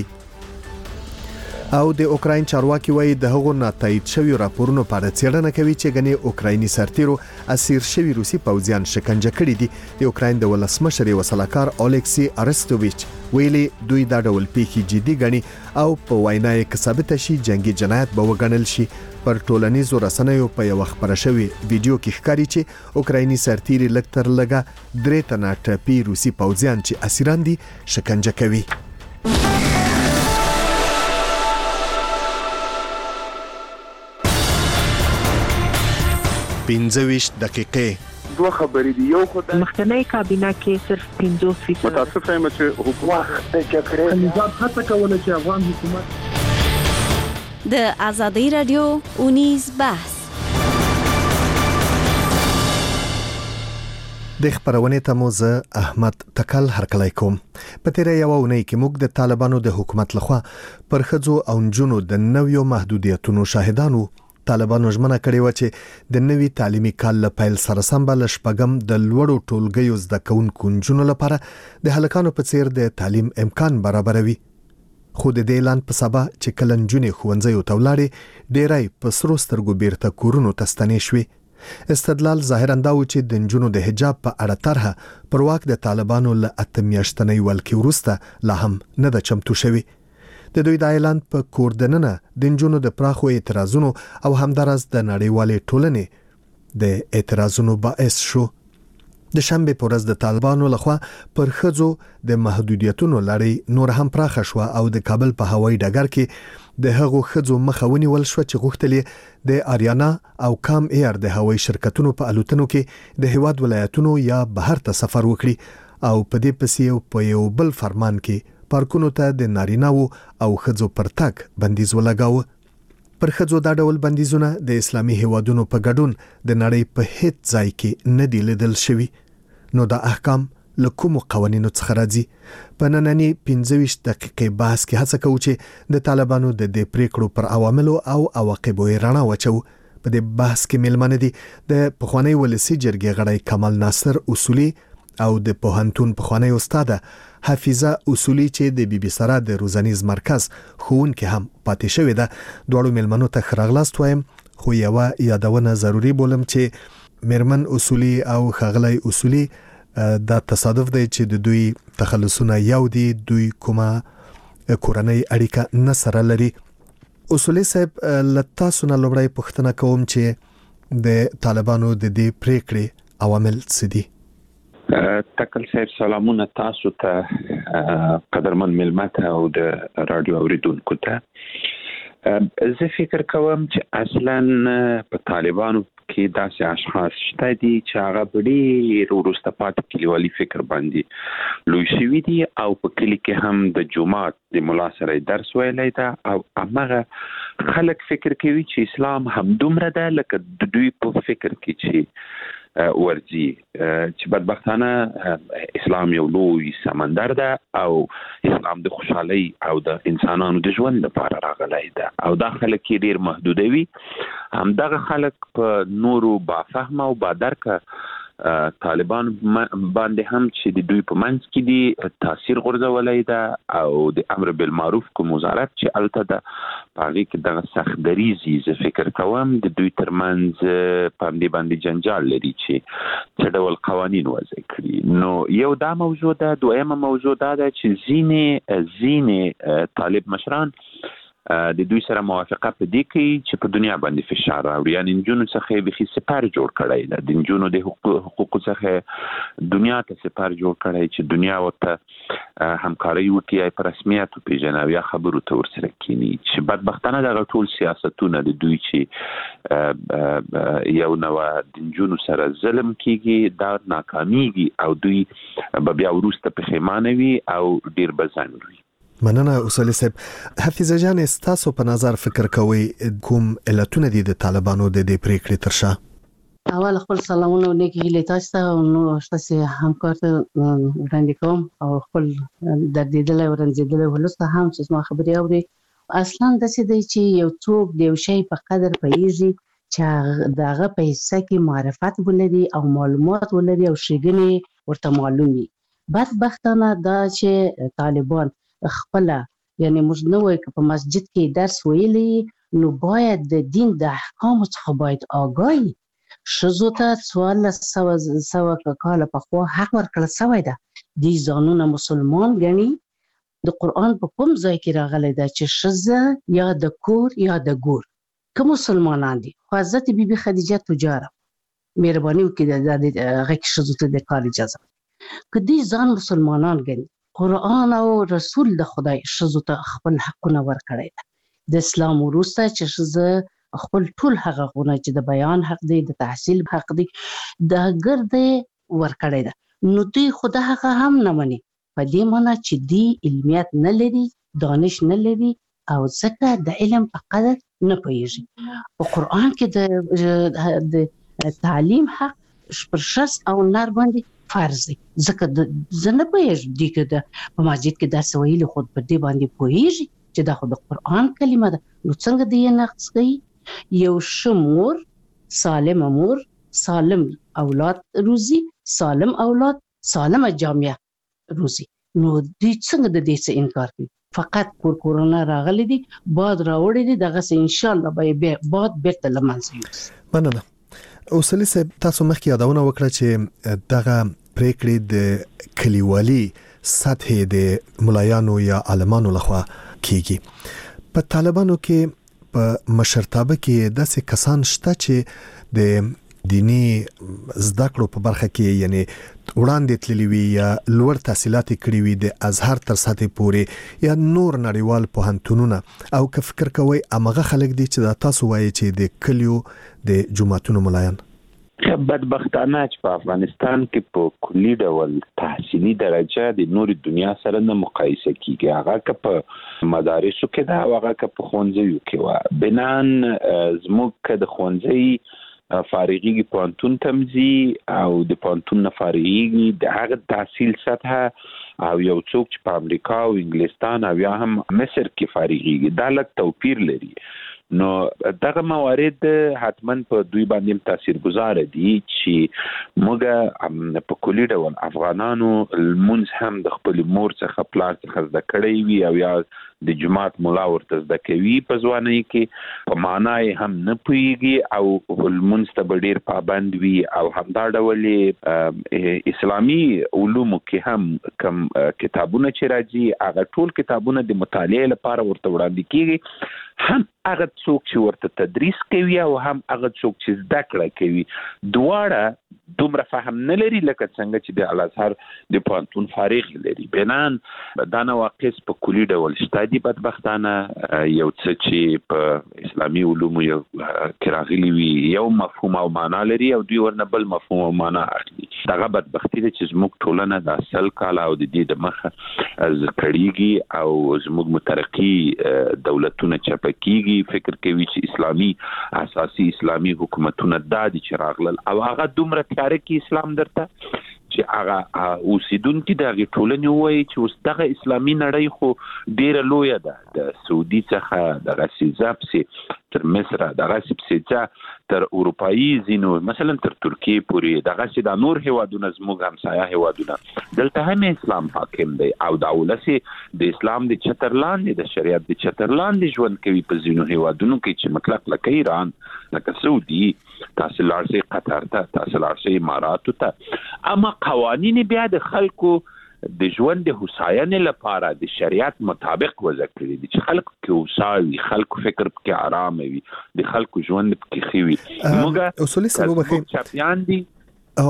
او د اوکراین چارواکي وایي د هغو ناتایید شوی راپورونو په اړه څېړنه کوي چې غني اوکرایني سرتیرو اسیر شوی روسي پوځیان شکنجه کړي دي. د اوکراین د ولسمشر وسلکار الیکسی ارستوویچ ویلي دوی دا ډول پیښې جدي ګڼي او په وینا یې ثابت شي جنگي جنایت به وګڼل شي. پر ټولنیزو رسنیو په یو خبره شوی ویډیو کې ښکاري چې اوکرایني سرتیري لکتر لګه درې تنه ټپي روسي پوځیان چې اسیران دي شکنجه کوي. پنځه ویشت دقیقې دوه خبرې دي. یو خدای مخکنی کابینه کې صرف پنځوس فیصد متاسف یم چې حکومت د جګړې نظام هڅه کوله چې افغان حکومت د آزادۍ رادیو اونیز بحث د خبرونه ته مو زه احمد تکل هرکلی کوم. په تیره یو اونۍ کې موږ د طالبانو د حکومت لخوا پر خځو او نجونو د نویو محدودیتونو شاهدانو. طالبانو ژمنه کړې و چې د نوي تعلیمي کال له پیل سره سم به شپږم د لوړو ټولګیو زده کوونکو نجونو لپاره د هلکانو په څیر د تعلیم امکان برابروي. خو د دې اعلان په سبا چې کله نجونې ښوونځیو ته ولاړې ډېری په سرو سترګو بیرته کورونو ته ستنې شوې. استدلال ظاهراً دا و چې د نجونو د حجاب په اړه طرحه پر واک د طالبانو له اته میاشتنۍ ولکې وروسته لا هم نه ده چمتو شوې. د دوی د اعلان په کوردننه د نجونو د پراخو اعتراضونو او همدارس د نړیوالې ټولنې د اعتراضونو باعث شو. د شنبه په ورځ د طالبانو لخوا پر خځو د محدودیتونو لړۍ نور هم پراخه شو او د کابل په هوایي ډګر کې د هغو خځو مخه ونیول شو چې غوښتل د آریانا او کام ایر د هوایي شرکتونو په الوتنو کې د هیواد ولایتونو یا بهر ته سفر وکړي او په دې پسې په یو بل فرمان کې پارکونو ته د نارینه‌و او ښځو پر تګ بندیز ولګاوه. پر ښځو دا ډول بندیزونه د اسلامي هیوادونو په ګډون د نړۍ په هیڅ ځای کې نه دي لیدل شوي. نو دا احکام له کومو قوانینو څخه راځي. په نننۍ پنځه ویشت دقیقې بحث کې هڅه کوو چې د طالبانو د دې پریکړو پر عواملو او عواقبو یې رڼا واچوو. په دې بحث کې مېلمانه دي د پخوانی ولسي جرګې غړی کمال ناصر اصولي او د پوهنتون پخوانی استاد حفیظه اصولي چې د بي بي سره د روزنیز مرکز ښوونکې هم پاتې شوې ده. دواړو مېلمنو ته ښه راغلاست وایم، خو یوه یادونه ضروري بولم چې میرمن اصولي او ښاغلی اصولي دا تصادف دی چې د دوی تخلصونه یو دي، دوی کومه کورنۍ اړیکه نه سره لري. اصولي صاحب له تاسو نه لومړی پوښتنه کوم چې د طالبانو د دې پریکړې عوامل څه دي؟ تکل صاحب سلامونه تاسو ته، قدرمن مېلمه ته او د رادیو اوریدونکو ته. زه فکر کوم چې اصلا په طالبانو کې داسې اشخاص شته دي چې هغه ډېر وروسته پاتې کلیوالي فکر باندې لوی شوي دي او په کلي کې هم د جومات د ملا سره درس ویلی ده او همغه خلک فکر کوي چې اسلام همدومره ده لکه د دوی په فکر کې چې ورځي، چې بدبختانه اسلام یو لوی سمندر ده او اسلام د خوشحالۍ او د انسانانو د ژوند لپاره راغلی ده او دا خلک یې ډېر محدودوي. همدغه خلک په نورو بافهمه او بادرکه طالبان باندې هم چې د دوی په منځ کې دي تاثیر غورځولی ده او د امر بالمعروف کوم وزارت چې هلته ده په هغې کې دغه سخت دریځي زه فکر کوم د دوی ترمنځ په همدې باندې جنجال لري چې څه ډول قوانین وضع کړي. نو یو دا موضوع ده. دویمه موضوع دا ده چې ځینې ځینې طالب مشران د دوی سره موافقه په دې کوي چې په دنیا باندې فشار راوړي، یعنې نجونو څخه یې بیخي سپر جوړ کړی ده، د نجونو د حقوقو څخه دنیا ته سپر جوړ کړی چې دنیا ورته همکارۍ وکړي یا په رسمیت وپېژني او یا خبرو ته ورسره کښېني، چې بدبختانه دغه ټول سیاستونه د دوی چې یو نوع د نجونو سره ظلم کېږي دا ناکامیږي او دوی به بیا وروسته پښیمانه وي او ډېر به ځنډ وي. مننه اصولي صاحب. حفیظه جان تاسو په نظر فکر کوئ کوم علتونه دي د طالبانو د دې پریکړې تر شا؟ اول خپل سلامونه او نیکی هیلې تاسو ته او نو تاسو همکار ته وړاندې کوم او خپل دردېدلی او رنځېدلی ولس ته هم چې زما خبرې اوري. اصلا داسې دی چې یو څوک د یو شی په قدر پوهېږي چې د هغه په حصه کې معرفت ولري او معلومات ولري او ښېګڼې ورته معلوم وي. بدبختانه دا چې طالبان خپله یعنی موږ نه وایو که په مسجد کې درس ویلی نو باید د دین د احکامو څخه باید آګاهي ښځو ته څوارلس سوه سوه کاله پخوا حق ورکړل سوی ده. دوی ځانونه مسلمان ګڼي. د قرآن په کوم ځای کې راغلی ده چې ښځه یا د کور یا د ګور که مسلمانان دي؟ خو حضرت بیبي خدیجه تجاره مهرباني وکړي د هغه کې ښځو ته د کار اجازه که دوی ځان مسلمانان ګڼي. قرآن او رسول د خدای ښځو ته خپل حقونه ورکړی ده. د اسلام وروسته چې ښځه خپل ټول هغه حقونه چې د بیان حق دی، د تحصیل حق دی، د ګرد ورکړی ده. نو دوی خو د هغه هم نه مني په دې معنی چې دوی علمیت نه لري، دانش نه لري او ځکه د علم په قدر نه پوهېږي. په قرآن کې د تعلیم حق پر ښځ او نر باندې فرض دی. ځکه زه نه پوهېږم دوی که د په مسجد کې درس ویلي خو په دې باندې پوهېږي چې دا خو د قرآن کلمه ده. نو څنګه د یې نقص کوي؟ یو ښه مور، سالمه مور، سالم اولاد روزي، سالم اولاد، سالمه جامعه روزي. نو دوی څنګه د دې څه انکار کوي؟ فقط کور کورونا راغلی دي، باد راوړی دی، دغسې انشاءالله به باد بیرته له منځه یوسي. مننه. اصولي صاحب تاسو مخکې یادونه وکړه چې دغه پریکړې د کلیوالي سطحې د ملایانو یا عالمانو لخوا کیږي. په طالبانو کې په مشرتابه کې داسې کسان شته چې د دینی زده کړو په برخه کې یعنی وړاندې تللی وي یا لوړ تحصیلات کړي وي د ازهر تر سطحې پورې یا نور نړیوال پوهنتونونه، او که فکر کوئ همغه خلک دي چې دا تاسو وایي چې د کلیو د جوماتونو ملایان؟ بدبختانه چې په افغانستان کې په کلي ډول تحصیلي درجه د نورې دنیا سره نه مقایسه کیږي. هغه که په مدارسو کې ده او هغه که په ښوونځیو کې وه. بنان زموږ که د ښوونځي فارغيږي پوهنتون تمزي او د پوهنتون نه فارغيږي د هغه تحصیل سطحه او یو څوک چې په امریکا او انګلستان او یا هم مصر کې فارغيږي دا لږ توپیر لري. نو دغه موارد حتما په دوی باندې تاثیر گذار دي چې موږ په کلی ډول افغانانو المنځ هم د خپل مور څخه پلار څخه زده کړی وي او یا د جماعت مولا ورته زده کوي په ځوانۍ کې په معنی هم نه پوهیږي او المنځ ته ډیر پابند وي او همدا ډول اسلامي علومو کې هم کم کتابونه چې راځي هغه ټول کتابونه د مطالعې لپاره ورته وړاندې کیږي. هم هغه څوک چې ورته تدریس کوي او هم هغه څوک چې زده کړه کوي دواړه دومره فهم نه لري لکه څنګه چې د الازهر د پوهنتون فارغ لري. بنان دا نواقص په کلی ډول شته دي بدبختانه. یو څه چې په اسلامي علومو یو کراغلي وي یو مفهوم او معنا لري او دوی ورنه بل مفهوم او معنا اخلي. دغه بدبختی ده چې زموږ ټولنه د اصل کاله او د دې د مخه ذکرېږي او زموږ مترقي دولتونه چپکیږي فکر کوي چې اسلامي اساسي اسلامي حکومتونه د چې راغلل او هغه دومره تیاره کې اسلام درته چې هغه اوسیدونکو د ټولنې وایي چې اوس دغه اسلامي نړۍ خو ډیره لویه ده د سعودي څخه دغه سیزاپسي تر مصر دغه سیزا تر اروپایي زینو مثلا تر ترکیه پورې دغه سي د نور هیوادونو زموږ همسایه هیوادونه دلته هم اسلام حاکم دی او د اولسي د اسلام د چترلاندې د شریعت د چترلاندې ژوند کوي په زینو هیوادونو کې چې مطلق لکه ایران لکه سعودي تاسو لارسي قطر ته تاسو لارسي امارات ته اما قوانین بیا د خلکو د ژوند د هوساینې لپاره د شریعت مطابق وضع کړی دي چې خلک کې هوساوي خلکو فکر کې آرام وي د خلکو ژوند کې خوي. موږ اصولي سبب چاپیان دي او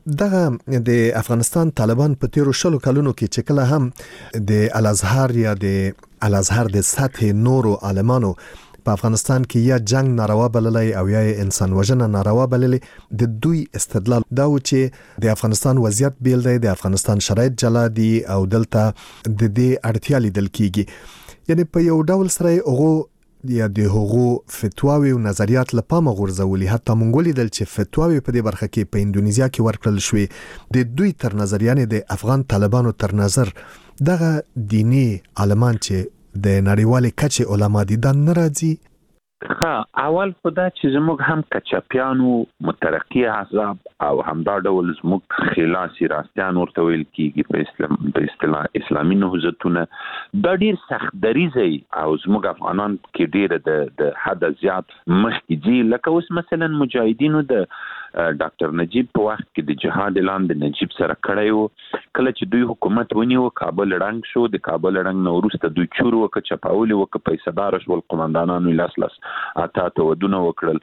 دغه د افغانستان طالبان په تیرو شلو کلونو کې چې کله هم د الازهر یا د الازهر د سطح نورو عالمانو په افغانستان کې یا جنگ ناروا بللی او یا انسان وژنه ناروا بللی د دوی استدلال دا و چې د افغانستان وضعیت بیل دی د افغانستان شرایط جلا دي او دلته د دې اړتیا لیدل کیږي یعنی په یو ډول سره هغه یا د هغو فتواوی او نظریات لپاره غورځولي حتی مونږ لیدل چې فتواوی په دې برخه کې په انډونیزیا کې ورکړل شوې د دوی تر نظر یعنی د افغان طالبانو تر نظر دغه دینی عالمان چې د نړیوالې کچې علما دي دا ناراضي. ها اول خدا چې زموږ هم کچاپیانو مترقي احزاب او همدا ډول زموږ خلاصي راستيان ورته ویل کیږي په اسلام په اصطلاح اسلامي نهضتونه دا ډیر سخت دریزي او زموږ افغانان کې ډیر د د حد زیات مخکې دي لکه اوس مثلا مجاهدینو د ډاکټر نجیب په وخت کې د جهاد اعلان د نجیب سره کړی وو کله چې دوی حکومت ونیو کابل رنګ شو د کابل رنګ نو وروسته دوی چور وکړ چپاولي وکړ پیسې دار شول قومندانانو لاس لاس اته ته ودونه وکړل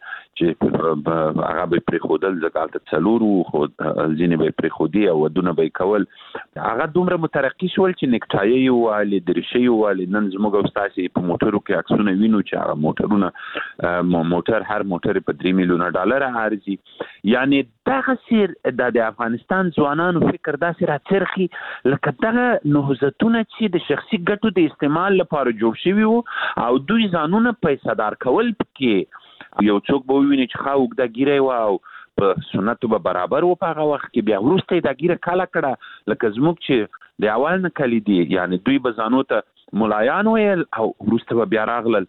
چې هغه به پری خودل زکات څلورو خو ځینې به پری خودي او ودونه به کول هغه دومره مترقي شول چې نکټای یو والي درشي یو والي نن زموږ استاسي په موټرو کې عکسونه وینو چې هغه موټرونه موټر هر موټر په درې میلیونه ډالر ارزي یعنی دغه سیر د افغانستان ځوانانو فکر داسې راڅرخي لکه دغه نهضتونه چې د شخصي ګټو د استعمال لپاره جوړ شوي وو او دوی ځانونه پیسې دار کول کې یو څوک به ویني چې خاوګ د ګیره و او په سنتو به برابر و په هغه وخت کې بیا ورسته د ګیره کاله کړه لکه زموږ چې د اول نه کلی دي یعنی دوی به ځانو ته ملایان ویل او ورسته به بیا راغلل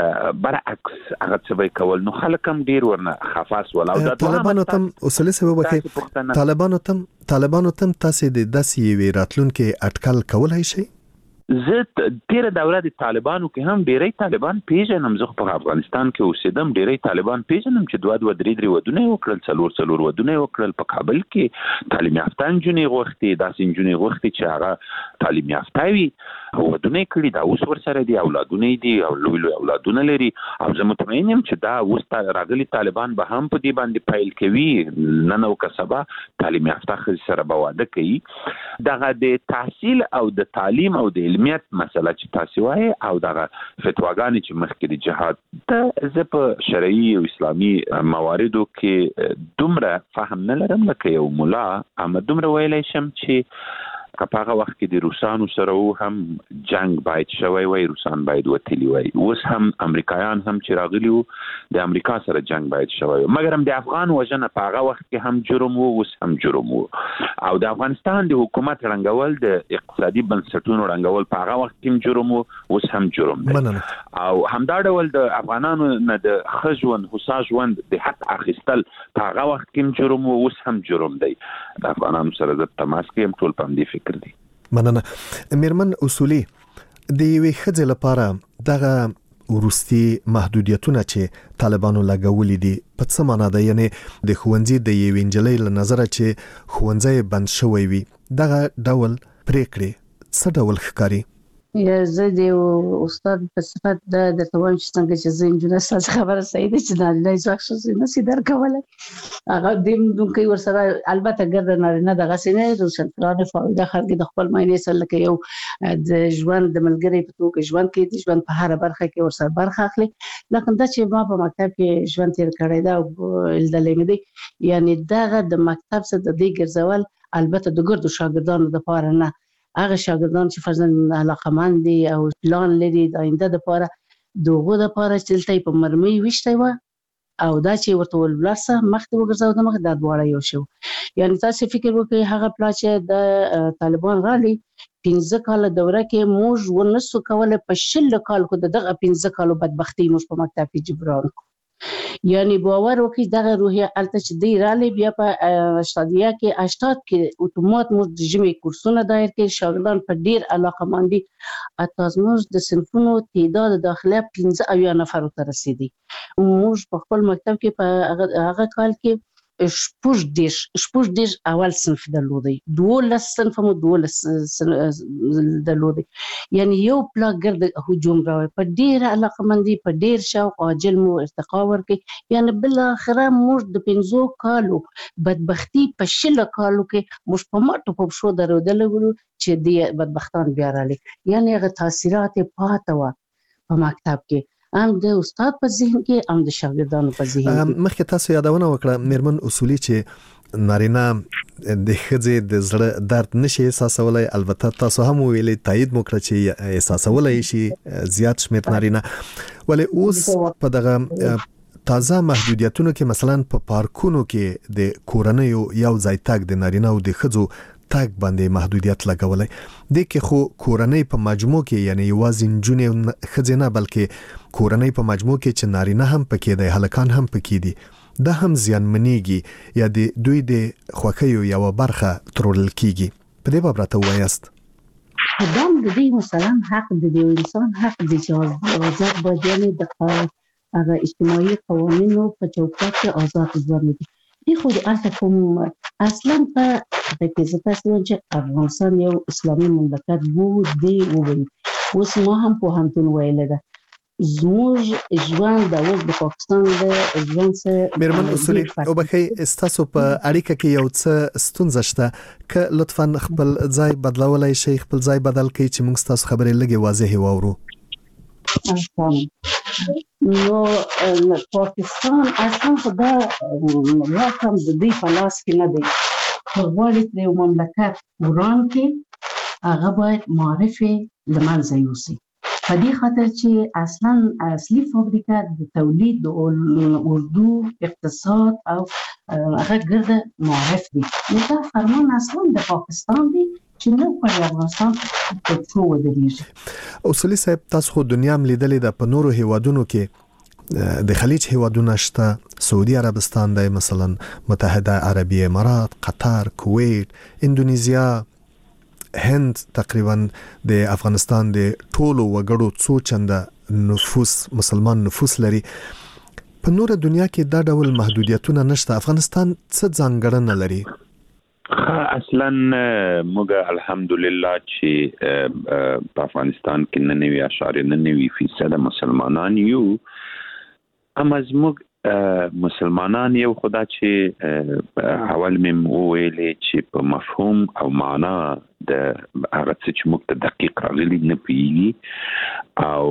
برعکس هغه څه به کول نو خلک هم ډیر ورنه خفاس ولا او د طالبانو تم اصلي سبب کې طالبانو تم طالبانو تم تاسو د داسې وی راتلونکو اټکل کولای شي زه تیر دوره د طالبانو کې هم ډیری طالبان پیژنم زه په افغانستان کې اوسېدم ډیری طالبان پیژنم چې دوه دوه درې درې ودونه وکړل څلور څلور ودونه وکړل په کابل کې تعلیم یافته نجونې غوښتي داسې نجونې غوښتي چې هغه تعلیم یافته وي ودونه کړي دا اوس ورسره دي اولادونه دي او لوی لوی اولادونه لري او زه مطمئن یم چې دا اوس راغلي طالبان به هم په دې باندې پایل کوي نن او کسبه تعلیم یافته خځې سره به واده کوي دغه د تحصیل او د تعلیم او د علمیت مسله چې تاسو وایي او دغه فتواګانې چې مخکې د جهاد ته زه په شرعي او اسلامي مواردو کې دومره فهم نه لرم لکه یو مولا اما دومره ویلی شم چې که په هغه وخت کې د روسانو سره هم جنگ باید شوی وای، روسان باید وتلی وای، اوس هم امریکایان هم چې راغلي وو د امریکا سره جنگ باید شوی وای، مګر هم د افغان وژنه په هغه وخت کې هم جرم وو، اوس هم جرم وو. او د افغانستان د حکومت رنګول، د اقتصادي بنسټونو رنګول په هغه وخت کې جرم وو، اوس هم جرم دی. او همدا ډول د افغانانو نه د ښه ژوند، هوسا ژوند د حق اخیستل په هغه وخت کې جرم وو، اوس هم جرم دی. د افغانانو سره د تماس کې هم ټول په همدې فکر دي. مننه. میرمن اصولي، د یوې ښځې لپاره دغه ورستي محدودیتونه چې طالبانو لګولې دي په څه معنا ده؟ یعنی د ښوونځي د یوې نجلۍ له نظره چې ښوونځی بند شوی وي، دغه ډول پریکړې څه ډول ښکاري؟ یا زه د استاد په صفت د درته وایم چې څنګه چې زه انجینر ستاسو خبره صحیح ده چې نارینه ځواک ښځې نشي درکولی، هغه دې کوي ورسره البته ګرده نارینه دغسې نه روشنفکرانې فعاله خلک د خپل معاینې سره لکه یو د ژوند د ملګري په توګه ژوند کوي، د ژوند په هره برخه کې ورسره برخه اخلي. لیکن دا چې ما په مکتب کې ژوند تیر کړی ده او لیدلی مې دی، یعنی دغه د مکتب څخه د دې ګرځول البته د ګردو شاګردانو دپاره نه، هغه شاګردان چې فرضاً علاقمند دي او پلان لري د آینده دپاره، د هغو دپاره چې دلته یې په مرمۍ ویشتی وه او دا چې ورته ولوړ شه مخکې وګرځو د مخ دا دواړه یو شو. یعنی تاسو فکر وکړئ هغه پلا چې د طالبان راغلي پنځه کاله دوره کې موږ ونسو کولی په شل کال خو د دغه پنځه کالو بدبختي موږ په مکتب کې جبران کړو. یعنی باور وکړئ دغه روحیه هلته چې دی راغلی، بیا په اشتادیه کې اشتاد کې اتومات موږ د ژمي کورسونه دایر کړي، شاګردان په ډېر علاقمند دي، حتی زموږ د صنفونو تعداد داخله پنځه اویا نفرو ته رسېدي. موږ په خپل مکتب کې په هغه کال کې شپږ دېرش شپږ دېرش اول صنف درلودی، دولس صنف مو دولس درلودی. یعنی یو پلا ګرد هجوم راوړی، په ډېره علاقمندي په ډېر شوق عاجل مو ارتقا ورکړي. یعنی بالاخره موږ د پنځو کالو بدبختي په شلو کالو کې موږ په مټو په پښو درېدلی ولو چې دې بدبختان بیا راغلي. یعنی هغه تاثیرات یې پاته وه په مکتب کې، هم د استاد په ذهن کې هم د شاګردانو په ذهن کې. مخکې تاسو یادونه وکړه میرمن اصولي چې نارینه د ښځې د زړه درد نشي احساسولی، البته تاسو هم ویلي تایید مو کړه چې احساسولی شي زیات شمېر نارینه، ولې اوس په دغه تازه محدودیتونو کې مثلا په پارکونو کې د کورنیو یو ځای تګ د نارینه او د ښځو تګ باندې محدودیت لګولی دی، کې خو کورنۍ په مجموع کې یعنی یوازې نجونې او ښځې نه بلکې کورنۍ په مجموع کې چې نارینه هم پکې دی هلکان هم پکې دي، دا هم زیانمنېږي یا د دوی د خوښیو یوه برخه ترورل کېږي. په دې باب راته ووایاست. دا د دې مثلا حق د دې انسان حق دی چې آزاد باید یعنې د هغه اجتماعي قوانینو په چوکاټ کې آزاد ژوند وکړي. دی خو د هلته کوم اصلا په هغه کې زه تاسو وایم چې افغانستان یو اسلامي مملکت و دی وویل، اوس ما هم پوهنتون ویلی ده زموږ ژوند د اوس د پاکستان د ژوند سره. میرمن اصولي وبښئ ستاسو په اړیکه کې یو څه ستونزه شته، که لطفا خپل ځای بدلولی شئ، خپل ځای بدل کړئ چې موږ ستاسو خبرې لږې واضحې واورو. نو پاکستان اصلا خو دا واکم د دوی په لاس کې نه دی، که غواړي ترې یو مملکت وران کړي هغه باید معرف یې له منځه یوسي، په دې خاطر چې اصلا اصلي فابریکه د تولید د اردو اقتصاد او هغه ګرده معرف دی. نو دا فرمان اصلا د پاکستان دی چې نه پر افغانستان په څو ودرېږي. اصولي صاحب تاسو خو دنیا هم لیدلې ده، په نورو هیوادونو کې د خلیج هیوادونه شته، سعودي عربستان دی مثلا، متحده عربي امارات، قطر، کویت، اندونیزیا، هند تقریبا د افغانستان د ټولو وګړو څو چنده نفوس مسلمان نفوس لري. په نور دنیا کې دا ډول محدودیتونه نشته، افغانستان څه ځانګړنه لري؟ اصلا موږ الحمدلله چې په افغانستان کې نه نوي اشاریه نه نوي فیصد مسلمانان یو، اما زموږ مسلمانان یو خدا چې اول مم ویلې چې په مفهوم او معنا د هغه څه چې موږ ته دقیق راغلي نه پیږي، او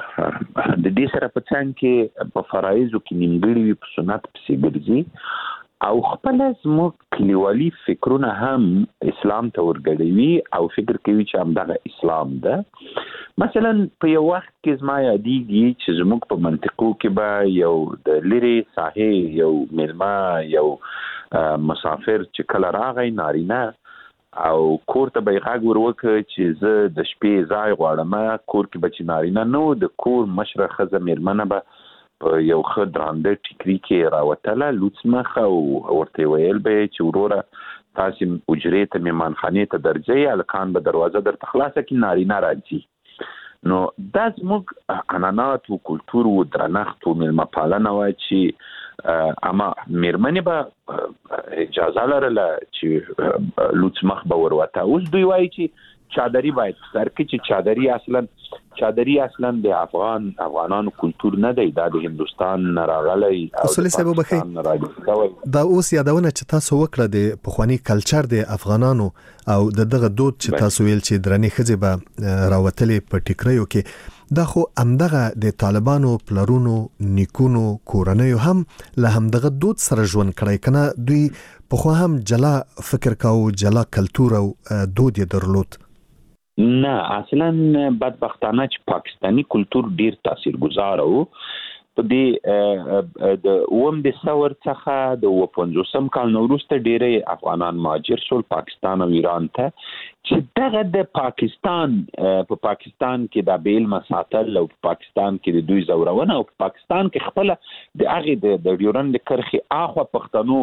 د دې سره په څنګ کې په فرایضو کې نیمګړي وي، په سنت پسې ګرځي، او خپل زموږ کلیوالي فکرونه هم اسلام ته ورګډوي او فکر کوي چې همدغه اسلام ده. مثلا په یو وخت کې زما یادېږي چې زموږ په منطقو کې به یو د لرې ساحې یو میلمه یو مسافر چې کله راغی نارینه او کور ته به یې غږ ور وکړ چې زه د شپې ځای غواړم. کور کې به چې نارینه نه و، د کور مشره ښځه میرمنه به په یو ښه درانده ټیکري کې راوتله لوڅ مخ او ورته ویل به چې وروره تاسې حجرې ته مېهمانخانې ته درځئ، هلکان به دروازه درته خلاصه کړي، نارینه راځي. نو دا زموږ عنعنات و کلتور و درنښت و میلمه پالنه وه چې اما میرمنې به اجازه لرله چې لوڅ مخ به وروته. اوس دوی وایي چې چادری باید سر کې چې چادری اصلا چادری اصلا د افغان افغانانو کلتور نه دی، دا د هندستان نه راغلی او اصلي سبب بخې دا اوس یادونه چې تاسو وکړه د پخوانی کلچر د افغانانو او د دغه دود چې تاسو ویل چې درنې خځې به راوتلې په ټیکریو کې، دا خو همدغه د طالبانو پلرونو نیکونو کورنیو هم له همدغه دود سره ژوند کړی کنه. دوی په خو هم جلا فکر کاو، جلا کلتور او دود یې درلود. نه اصلا بدبختانه چې پاکستانی کلتور ډیر تاثیرګذار وو. په دې د اوم د ثور څخه د پنځوسم کال وروسته ډیرې افغانان مهاجر شول پاکستان او ایران ته، چې دغه د پاکستان په پاکستان کې د بیل مساتل او په پاکستان کې د دوی زورونه او په پاکستان کې خپل د هغه د ډیورند کرخي اخوا پښتنو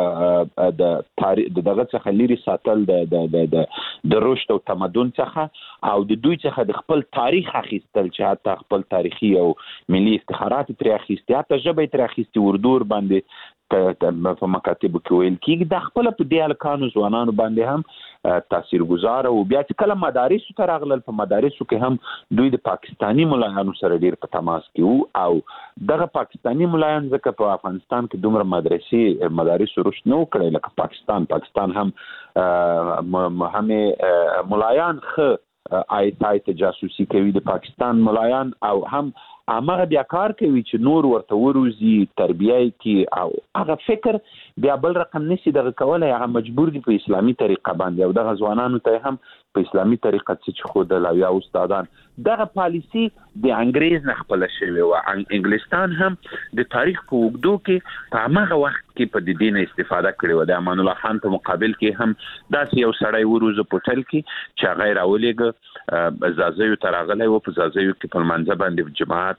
د تاریخ دغه څخه لري ساتل د د د رشد او تمدن څخه او د دوی څخه د خپل تاریخ اخیستل چې حتی خپل تاریخي او ملي افتخارات تر اخیستي، حتی ژبه تر اخیستي، اردو باندې په مکاتبو کې ویل کېږي. د خپل په دې هلکانو ځوانانو باندې هم تاثیرګذار او بیا چې کله مدارسو ته راغلل، په مدارسو کې هم دوی د پاکستانی ملایانو سره ډیر په تماس کې وو او دغه پاکستانی ملایان ځکه په افغانستان کې دومره مدرسې مدارسو رشد نه وکړی لکه پاکستان پاکستان هم همې ملایان ښه آیت آیت جاسوسي کوي د پاکستان ملایان او هم هغه بیا کار کوي چې نور ورته وروزي تربیه کې او هغه فکر بیا بل رقم نشي دغه کولای، هغه مجبور دي په اسلامي طریقه باندې او دغه ځوانانو ته هم په اسلامي طریقه چې خود لاویا استادان دغه پالیسی د انګريز نه خپل شوی او انګلستان هم د تاریخ په وګدو کې په هغه وخت کې په دې نه استفاده کړې و. د امان الله خان په مقابل کې هم داسې یو سړی وروزه پټل کې چې غیر اولېګ زازیو ترغلې و په زازیو کې په منځ باندې جماعت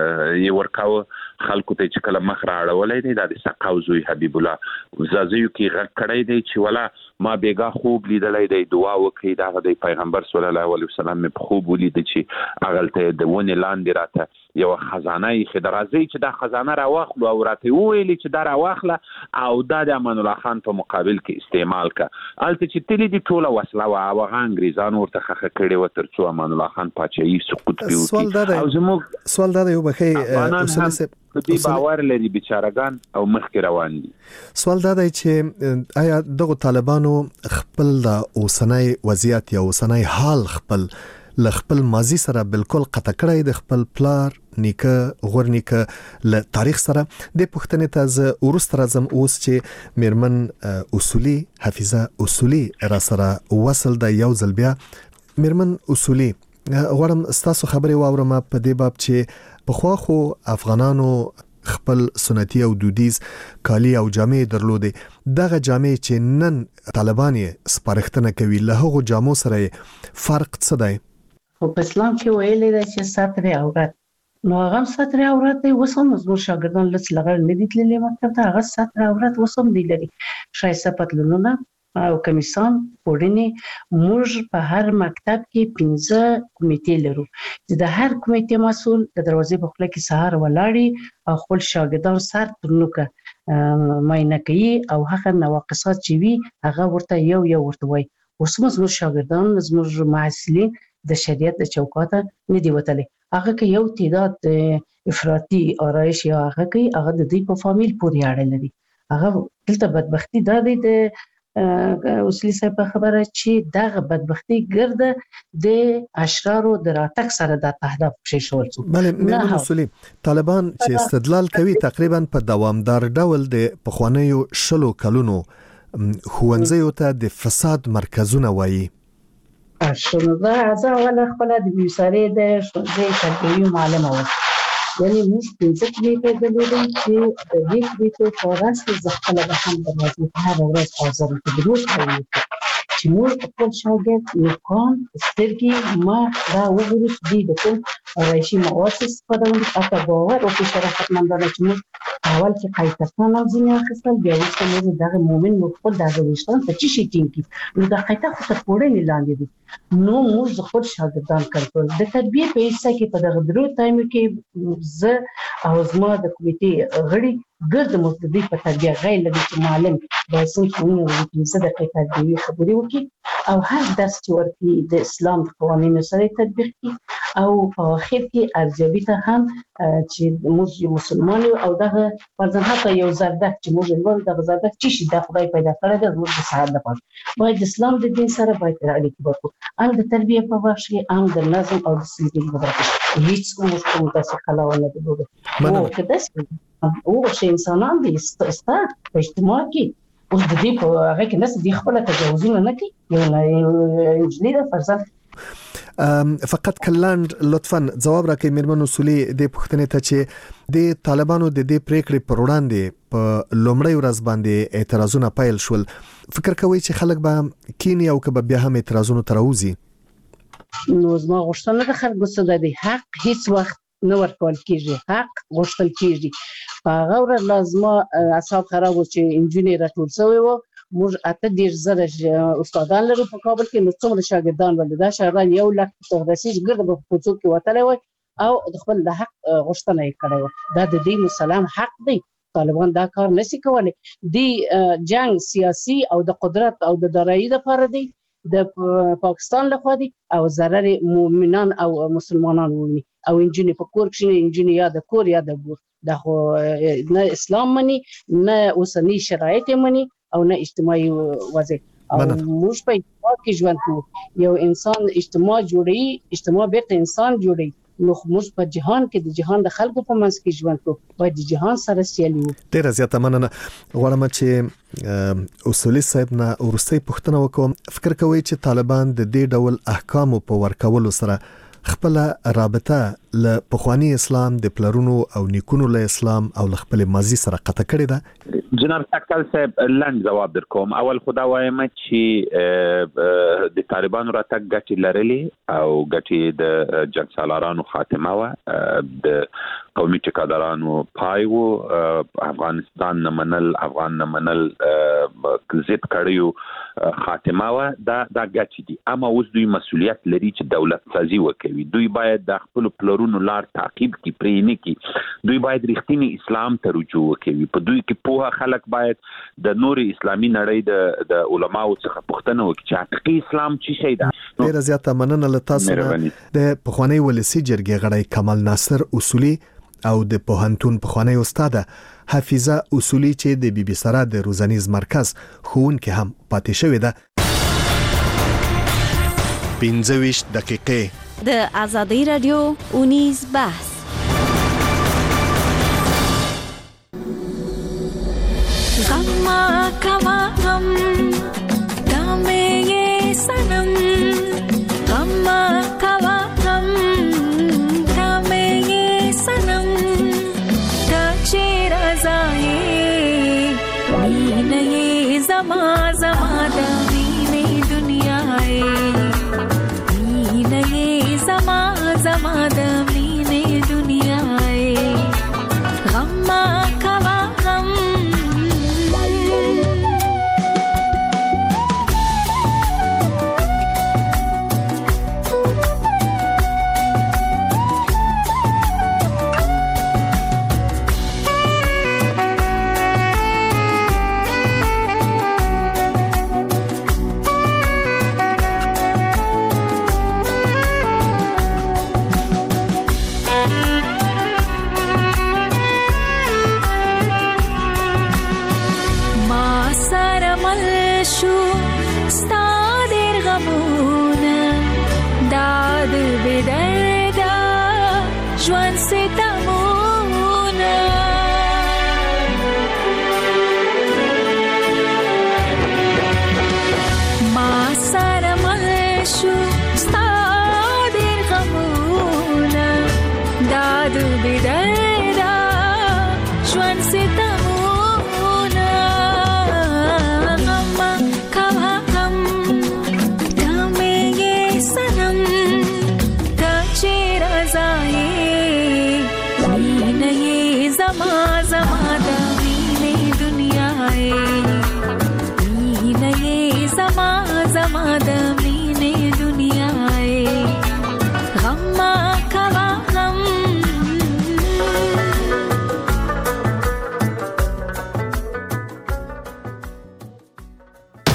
یې ورکاو خلکو ته چې کله مخ راړولې دی د سقاو زوی حبیب الله زازیو کې غږ کړی دی چې ولا ما بیګا خوب لیدلې دی دعا وکړي دا د پیغمبر صلی الله علیه وسلم په خوب ولید چې اغلته د ونه لاندې راته یو خزانه یې خدرازي چې دا خزانه راواخلو او راته ویل چې دا راواخله او دا د امان الله خان په مقابل کې استعمال کا الته چې تللی دی ټوله وسله او هغه انګریزان ورته خخه کړي و ترڅو امان الله خان پاچاهي سقوط پیوکي او زموږ سوال دا یو بخې اصل په دې باور لري بیچارهګان او مخکې روان دي. سوال دا دی چې آیا دغه طالبانو خپل د اوسنۍ وضعیت یا اوسنۍ حال خپل ل خپل ماضي سره بالکل قطع کړی د خپل پلار نیکه غورنیکه ل تاریخ سره د پښتنې ته ز ورست راځم اوس چې میرمن اصولي حفیظه اصولي را سره وصل د یو ځل بیا. میرمن اصولي غواړم ستاسو خبرې واورم په دې باب چې په خو افغانانو خپل سنتي او دودیز کالی او جامې درلودې، دغه جامې چې نن طالبان یې سپارښتنه کوي له هغو جامو سره فرق څه دی؟ خو په اسلام کې ویل دی چې ستر عورت، نو هغه ستر عورت دی. وسم زموږ شاګردان لڅ لغړ نه دي تللي مکتب ته، هغه ستر عورت وسم دی لري شایسته پتلونونه او کمیسان پوډنی. موږ په هر مکتب کې پنځه کمیټې لرو چې د هر کمیټې مسول د دروازې په خله کې سهار ولاړی او خپل شاګردان سر ترنوکه ماینه کوي او هغه نواقصات چې وي هغه ورته یو یو ورته وایي. اوس زموږ شاګردان زموږ محصلین د شریعت د چوکاته نه دی وتلی، هغه کې یو تعداد افراطي آرایش یا هغه کې هغه د دې په فامیل پورې اړه لري. هغه دلته بدبختی دا دی د اصلي صاحب خبره چې دغه بدبختی ګرده د اشرارو د راتګ سره د تهدف شي شول څو بله میرمن اصولي طالبان چې استدلال کوي تقریبا په دوامدار ډول د پخوانیو شلو کلونو خوانځيو ته د فساد مرکزونه وایي شنو دا ځا ولا خپل د بیساري د شوزي تربیوي معلومه و یعنی موږ پنځه کلیته د لوري چې د دې کلیته فورس د خپل د هم د وظیفه هر ورځ حاضر کېدل کوي چې موږ خپل شاګرد نکون سترګي ما دا وګورو چې د کوم راشي مؤسس په دغه اته باور او په شرافت مندانه چې موږ اول کې قایتان او ځینې اخیستل بیا وروسته موږ دغه مومن نو خپل دغه وشتن په چی شي ټینګي نو دا قایته خو ته پوره نه لاندې دي نو موږ خپل شاګردان کنټرول د تربیه په حصہ کې په دغه درو ټایم کې زه او زما د کمیټې غړي ګرد مستدی په تربیه غیر لږ چې معلم د سنتونو د پنځه دقیقې تربیه خبرې وکړي او هر درس چې ورته د اسلام قوانینو سره تطبیق کړي او په اخر کې ارزیابي ته هم چې موږ مسلمان او دغه فرضاً حتی یو زردک چې موږ ول دغه زردک چې شي د خدای پیدا کړی د موږ د سعادت لپاره باید اسلام د دین سره باید اړیکه وکړو ام د تربیه په واښه ام د نظم او دسپلین په برخه هیڅ کوم څه تاسو خلاونه دي او کده او چې انسانان دي ستا په اجتماع کې اوس د دې په هغه کې نس دي خپل تجاوزونه نه کوي یو نه انجنیر فرضاً فقط کلاند لطفا جواب راکړئ میرمن اصولي د پښتنې ته چې د طالبانو د دې پریکړې پر وړاندې په لومړی ورځ باندې اعتراضونه پیل شول فکر کوي چې خلک به کینی او که بیا هم اعتراضونه تراوزي نو زما غوښتنه د خلکو څخه د حق هیڅ وخت نو ورکول کیږي حق غوښتل کیږي په هغه ورځ لازمه اصحاب خراب و چې انجینیر راټول شوی و موږ اته ډیر زره استادان لرو په کابل کې نو څومره شاګردان ول دا شاګردان یو لک تغرسي ګرد په کوڅو کې وتلې و او د خپل د حق غوښتنه یې کړې و دا د دین مسلمان حق دی طالبان دا کار نشي کولای دی جنگ سیاسي او د قدرت او د درایي لپاره دی د پاکستان لخوا دي او ضرر مؤمنان او مسلمانان وویني او انجینی په کور کې انجینی یا د کور یا د ګور دا خو نه اسلام مني نه اوسنی شرایط مني او نه اجتماعي وضع او موږ په اجتماع کې ژوند کوو یو انسان اجتماع جوړي اجتماع به انسان جوړي نو موږ په جهان کې د جهان د خلکو په منځ کې ژوند کوو باید د جهان سره سیالي وکړو ډیره زیاته مننه غواړم چې اصولي صاحب نه ورسته پوښتنه وکوم فکر کوي چې طالبان د دې ډول احکام په ورکولو سره خپل رابطه ل پخوانی اسلام د پلرونو او نیکونو له اسلام او ل خپل ماضي سره قطع کړی ده جناب تکل صاحب لاند جواب در کوم اول خدا وایم چې د طالبانو راتګ ګټي لرلي او ګټي د جنگ سالارانو خاتمه و د قومي ټکادارانو پای وو افغانستان نه منل افغان نه منل ضد کړیو خاتمه و دا دا ګټي دي اما اوس دوی مسولیت لري چې دولت سازي وکړي دوی باید د خپل پلرونو لار تعقیب کی پرې نه کی دوی باید رښتینی اسلام ته رجوع وکړي په دوی کې په خلک باید د نوري اسلامي نړۍ د د علماو څخه پوښتنه وکړي چې حقیقي اسلام څه شی ده ډیره زیاته مننه له تاسو د پخوانی ولسی جرګې غړی کمال ناصر اصولي او د پوهنتون پخوانی استاد حفیظه اصولي چې د بي بي سره د روزنیز مرکز ښوونکې هم پاتې شوې ده پنځه ویشت دقیقې د آزادۍ رادیو اونیز بحث غم کوا غم دامه یہ سنم غم کوا غم دامه یہ سنم تا چیر ازائے مین یہ زما زما دامین دنیا مین یہ زما زما دامین دنیا غم کوا غم شو ستا ډېر غمونه دا د بې درده ژوند